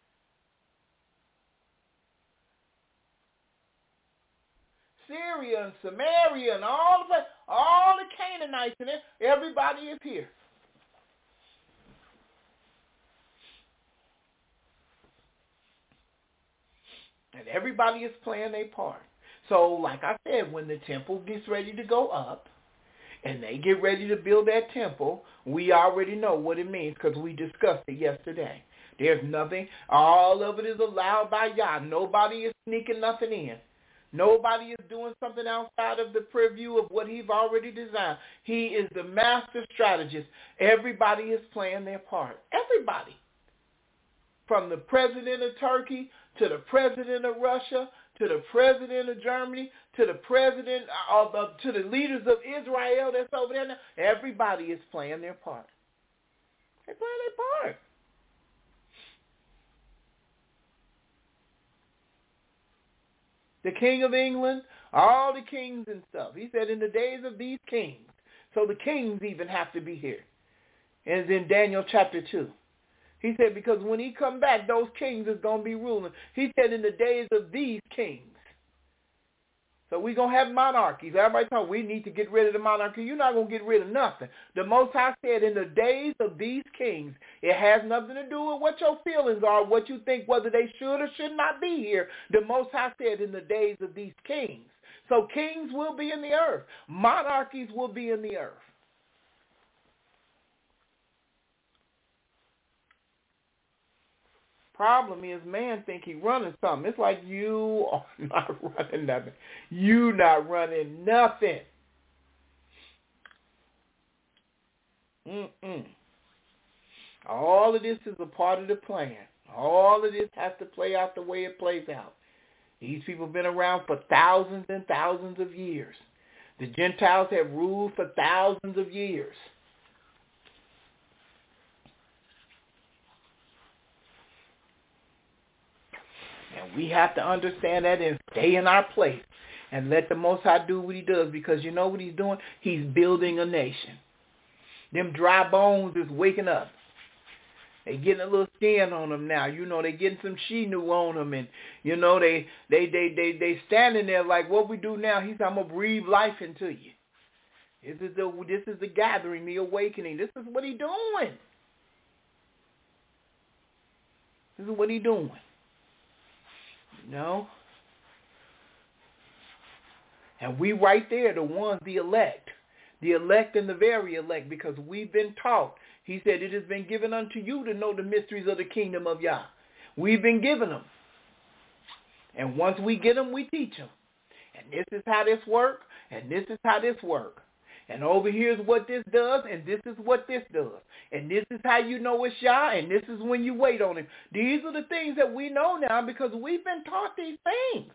Syria and Samaria and all the all the Canaanites and everybody is here. And everybody is playing their part. So, like I said, when the temple gets ready to go up and they get ready to build that temple, we already know what it means because we discussed it yesterday. There's nothing. All of it is allowed by Yah. Nobody is sneaking nothing in. Nobody is doing something outside of the purview of what he's already designed. He is the master strategist. Everybody is playing their part. Everybody. From the president of Turkey to the president of Russia to the president of Germany to the president of, of to the leaders of Israel that's over there now. Everybody is playing their part. They're playing their part. The king of England, all the kings and stuff. He said in the days of these kings. So the kings even have to be here. And it's in Daniel chapter two. He said because when he come back, those kings is going to be ruling. He said in the days of these kings. So we're going to have monarchies. Everybody talking, we need to get rid of the monarchy. You're not going to get rid of nothing. The Most High said in the days of these kings, it has nothing to do with what your feelings are, what you think, whether they should or should not be here. The Most High said in the days of these kings. So kings will be in the earth. Monarchies will be in the earth. Problem is, man think he running something. It's like you are not running nothing. You not running nothing. Mm-mm. All of this is a part of the plan. All of this has to play out the way it plays out. These people have been around for thousands and thousands of years. The Gentiles have ruled for thousands of years. And we have to understand that and stay in our place and let the Most High do what he does, because you know what he's doing? He's building a nation. Them dry bones is waking up. They getting a little skin on them now. You know, they getting some she-new on them, and you know they they they they they standing there like, what we do now? He said, I'm gonna breathe life into you. This is the this is the gathering, the awakening. This is what he doing. This is what he doing. You know, and we right there, the ones, the elect, the elect and the very elect, because we've been taught. He said, it has been given unto you to know the mysteries of the kingdom of Yah. We've been given them. And once we get them, we teach them. And this is how this works, and this is how this works. And over here is what this does, and this is what this does. And this is how you know it's Yah, and this is when you wait on him. These are the things that we know now because we've been taught these things.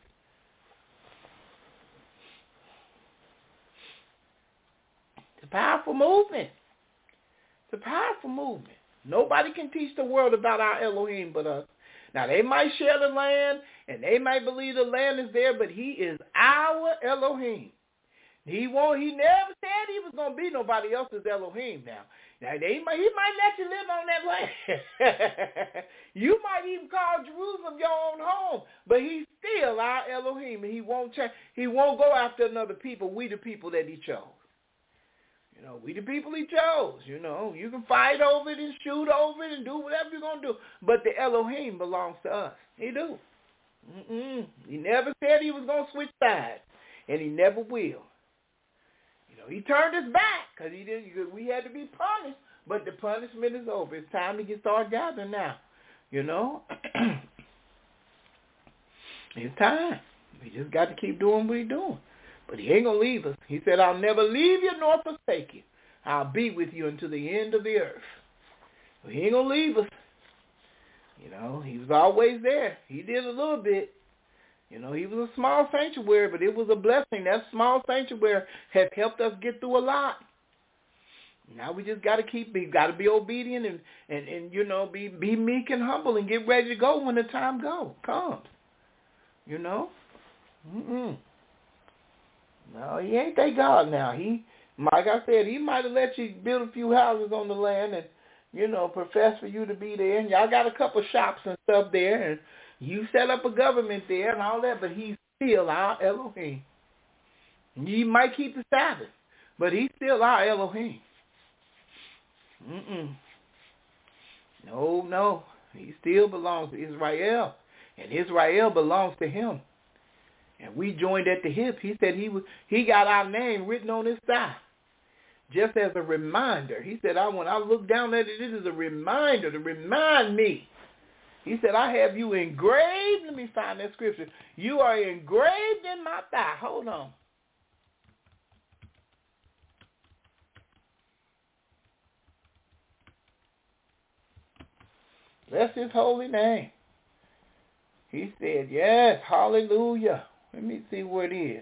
It's a powerful movement. It's a powerful movement. Nobody can teach the world about our Elohim but us. Now, they might share the land, and they might believe the land is there, but he is our Elohim. He won't. He never said he was going to be nobody else's Elohim now. Now, they might, he might let you live on that land. You might even call Jerusalem your own home, but he's still our Elohim, and he won't change. He won't go after another people. We the people that he chose. You know, we the people he chose. You know, you can fight over it and shoot over it and do whatever you're going to do. But the Elohim belongs to us. He do. Mm-mm. He never said he was going to switch sides, and he never will. You know, he turned his back because he didn't. Cause we had to be punished, but the punishment is over. It's time to get started gathering now. You know, it's time. We just got to keep doing what he's doing. But he ain't going to leave us. He said, I'll never leave you nor forsake you. I'll be with you until the end of the earth. So he ain't going to leave us. You know, he was always there. He did a little bit. You know, he was a small sanctuary, but it was a blessing. That small sanctuary has helped us get through a lot. Now we just got to keep, we got to be obedient and, and, and, you know, be, be meek and humble and get ready to go when the time go, comes. You know? Mm-mm. No, he ain't that God now. He, like I said, he might have let you build a few houses on the land and, you know, profess for you to be there. And y'all got a couple shops and stuff there, and you set up a government there and all that, but he's still our Elohim. You might keep the Sabbath, but he's still our Elohim. Mm-mm. No, no. He still belongs to Israel, and Israel belongs to him. And we joined at the hip. He said he was, he got our name written on his thigh. Just as a reminder. He said, I when I look down at it, this is a reminder to remind me. He said, I have you engraved. Let me find that scripture. You are engraved in my thigh. Hold on. Bless his holy name. He said, yes, hallelujah. Let me see where it is.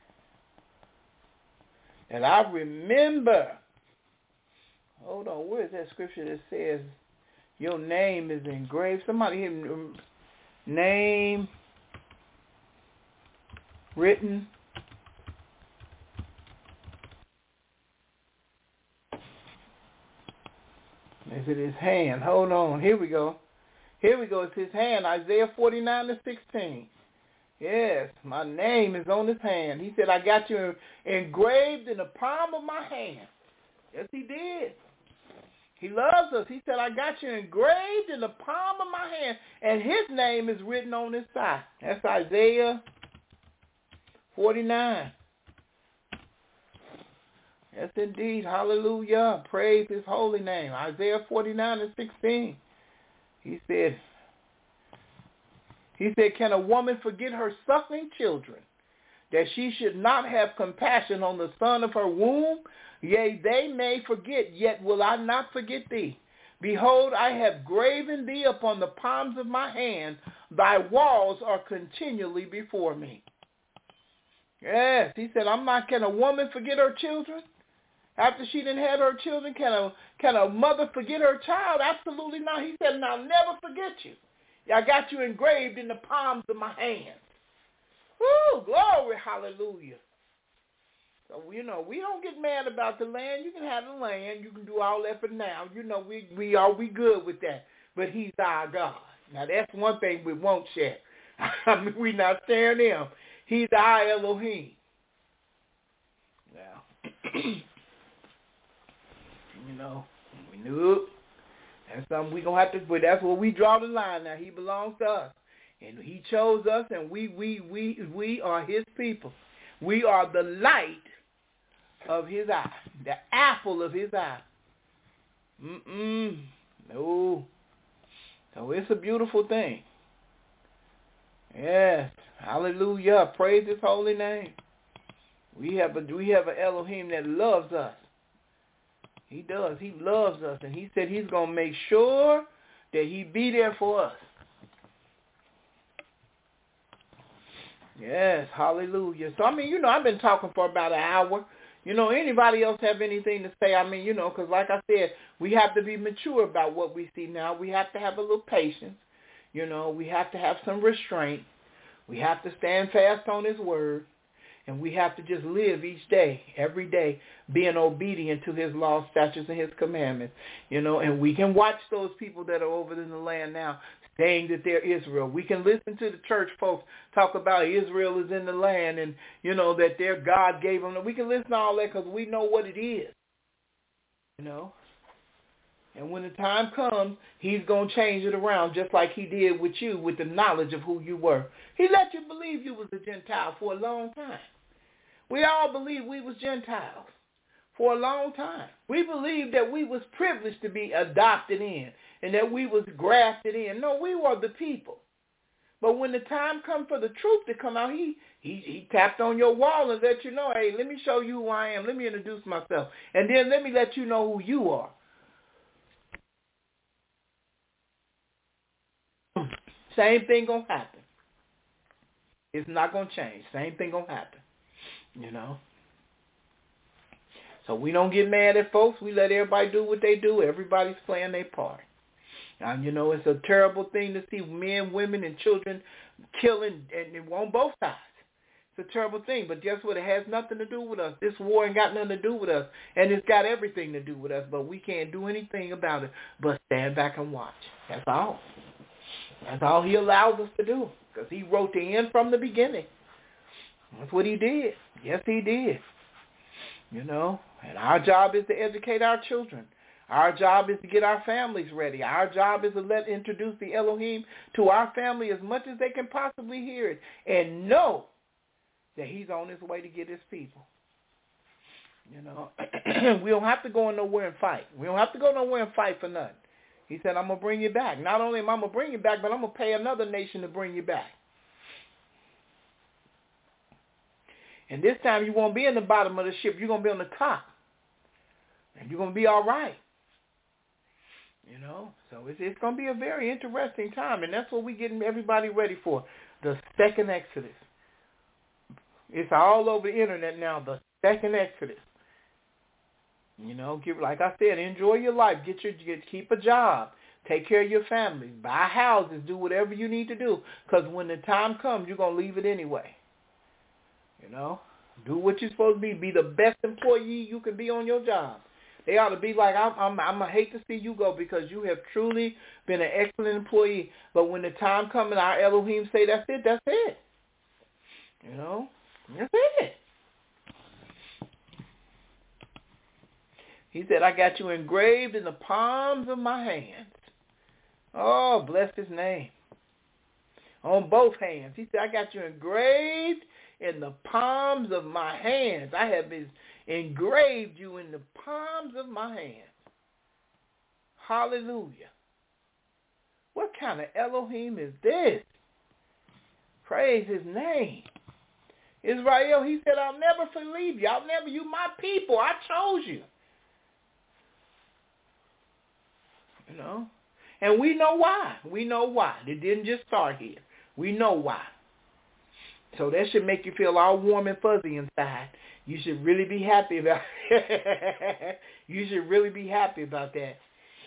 And I remember, hold on, where is that scripture that says your name is engraved? Somebody here, name written. Is it his hand? Hold on, here we go. Here we go, it's his hand, Isaiah forty-nine to sixteen. Yes, my name is on his hand. He said, I got you engraved in the palm of my hand. Yes, he did. He loves us. He said, I got you engraved in the palm of my hand, and his name is written on his thigh. That's Isaiah forty-nine. Yes, indeed. Hallelujah. Praise his holy name. Isaiah forty-nine and sixteen. He said, He said, can a woman forget her suckling children, that she should not have compassion on the son of her womb? Yea, they may forget, yet will I not forget thee. Behold, I have graven thee upon the palms of my hand. Thy walls are continually before me. Yes, he said, I'm not, can a woman forget her children? After she didn't have her children, can a, can a mother forget her child? Absolutely not. He said, and I'll never forget you. I got you engraved in the palms of my hands. Woo, glory, hallelujah. So, you know, we don't get mad about the land. You can have the land. You can do all that for now. You know, we we are we good with that. but he's our God. Now, that's one thing we won't share. I mean, we're not sharing him. He's our Elohim. Now, you know, we knew that's something we're going to have to, but that's where we draw the line now. He belongs to us. And he chose us, and we we we we are his people. We are the light of his eye, the apple of his eye. Mm-mm. No. So it's a beautiful thing. Yes. Hallelujah. Praise his holy name. We have a we have an Elohim that loves us. He does. He loves us, and he said he's going to make sure that he be there for us. Yes, hallelujah. So, I mean, you know, I've been talking for about an hour. You know, anybody else have anything to say? I mean, you know, because like I said, we have to be mature about what we see now. We have to have a little patience. You know, we have to have some restraint. We have to stand fast on his word. And we have to just live each day, every day, being obedient to his law, statutes, and his commandments. You know, and we can watch those people that are over in the land now saying that they're Israel. We can listen to the church folks talk about Israel is in the land and, you know, that their God gave them. We can listen to all that because we know what it is, you know. And when the time comes, he's going to change it around just like he did with you with the knowledge of who you were. He let you believe you was a Gentile for a long time. We all believed we was Gentiles for a long time. We believed that we was privileged to be adopted in and that we was grafted in. No, we were the people. But when the time come for the truth to come out, he, he, he tapped on your wall and let you know, hey, let me show you who I am. Let me introduce myself. And then let me let you know who you are. Same thing going to happen. It's not going to change. Same thing going to happen. You know. So we don't get mad at folks. We let everybody do what they do. Everybody's playing their part. And, you know, it's a terrible thing to see men, women, and children killing and on both sides. It's a terrible thing. But guess what? It has nothing to do with us. This war ain't got nothing to do with us. And it's got everything to do with us. But we can't do anything about it but stand back and watch. That's all. That's all he allows us to do. Because he wrote the end from the beginning. That's what he did. Yes, he did. You know, and our job is to educate our children. Our job is to get our families ready. Our job is to let introduce the Elohim to our family as much as they can possibly hear it and know that he's on his way to get his people. You know, we don't have to go nowhere and fight. We don't have to go nowhere and fight for nothing. He said, I'm going to bring you back. Not only am I going to bring you back, but I'm going to pay another nation to bring you back. And this time you won't be in the bottom of the ship. You're going to be on the top. And you're going to be all right. You know, so it's, it's going to be a very interesting time. And that's what we're getting everybody ready for, the second Exodus. It's all over the internet now, the second Exodus. You know, get, like I said, enjoy your life. Get your get, keep a job. Take care of your family. Buy houses. Do whatever you need to do. Because when the time comes, you're going to leave it anyway. You know, do what you're supposed to be. Be the best employee you can be on your job. They ought to be like, I'm, I'm, I'm going to hate to see you go because you have truly been an excellent employee. But when the time comes and our Elohim say that's it, that's it. You know, that's it. He said, I got you engraved in the palms of my hands. Oh, bless his name. On both hands. He said, I got you engraved in the palms of my hands. I have been engraved you in the palms of my hands. Hallelujah. What kind of Elohim is this? Praise his name. Israel, he said, I'll never leave you. I'll never, you my people. I chose you. You know? And we know why. We know why. It didn't just start here. We know why. So that should make you feel all warm and fuzzy inside. You should really be happy about it. You should really be happy about that.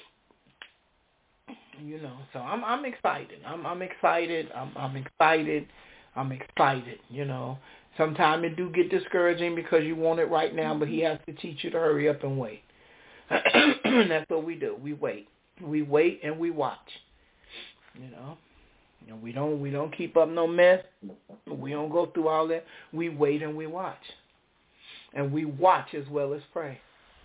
You know, so I'm I'm excited. I'm I'm excited. I'm I'm excited. I'm excited, you know. Sometimes it do get discouraging because you want it right now, but he has to teach you to hurry up and wait. That's what we do. We wait. We wait and we watch. You know, you know, we don't we don't keep up no mess. We don't go through all that. We wait and we watch, and we watch as well as pray.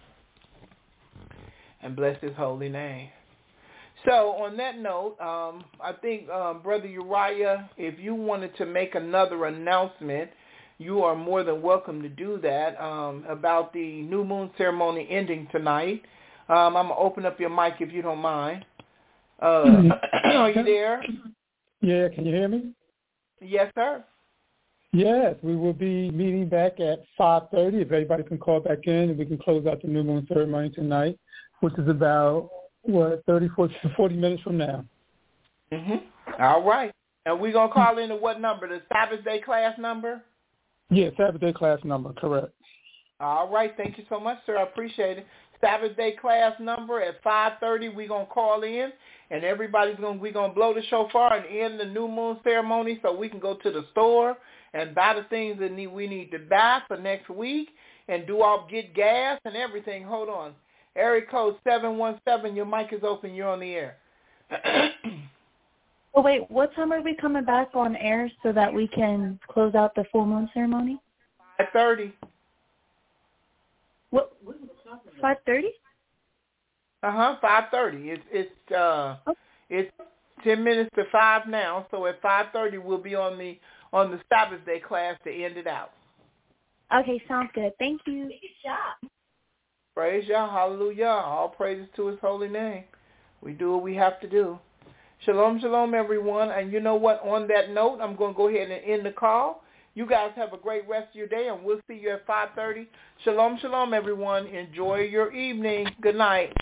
And bless His holy name. So on that note, um, I think um, Brother Uriah, if you wanted to make another announcement, you are more than welcome to do that um, about the new moon ceremony ending tonight. Um, I'm going to open up your mic if you don't mind. Uh, are you there? Yeah, can you hear me? Yes, sir. Yes, we will be meeting back at five thirty. If everybody can call back in, and we can close out the new moon ceremony tonight, which is about, what, thirty, forty, forty minutes from now. Mm-hmm. All right. And we're going to call in to what number? The Sabbath Day class number? Yeah, Sabbath Day class number, correct. All right. Thank you so much, sir. I appreciate it. Sabbath Day class number at five thirty. We're going to call in, and everybody's going we're going to blow the shofar and end the new moon ceremony so we can go to the store and buy the things that we need to buy for next week and do all, get gas and everything. Hold on. Area code seven one seven, your mic is open. You're on the air. Oh, wait, what time are we coming back on air so that we can close out the full moon ceremony? five thirty. What, five thirty? Uh-huh, five thirty. It's, it's, uh, oh. it's ten minutes to five now, so at five thirty we'll be on the on the Sabbath Day class to end it out. Okay, sounds good. Thank you. Praise Yah, hallelujah. All praises to His holy name. We do what we have to do. Shalom, shalom, everyone. And you know what? On that note, I'm going to go ahead and end the call. You guys have a great rest of your day, and we'll see you at five thirty. Shalom, shalom, everyone. Enjoy your evening. Good night.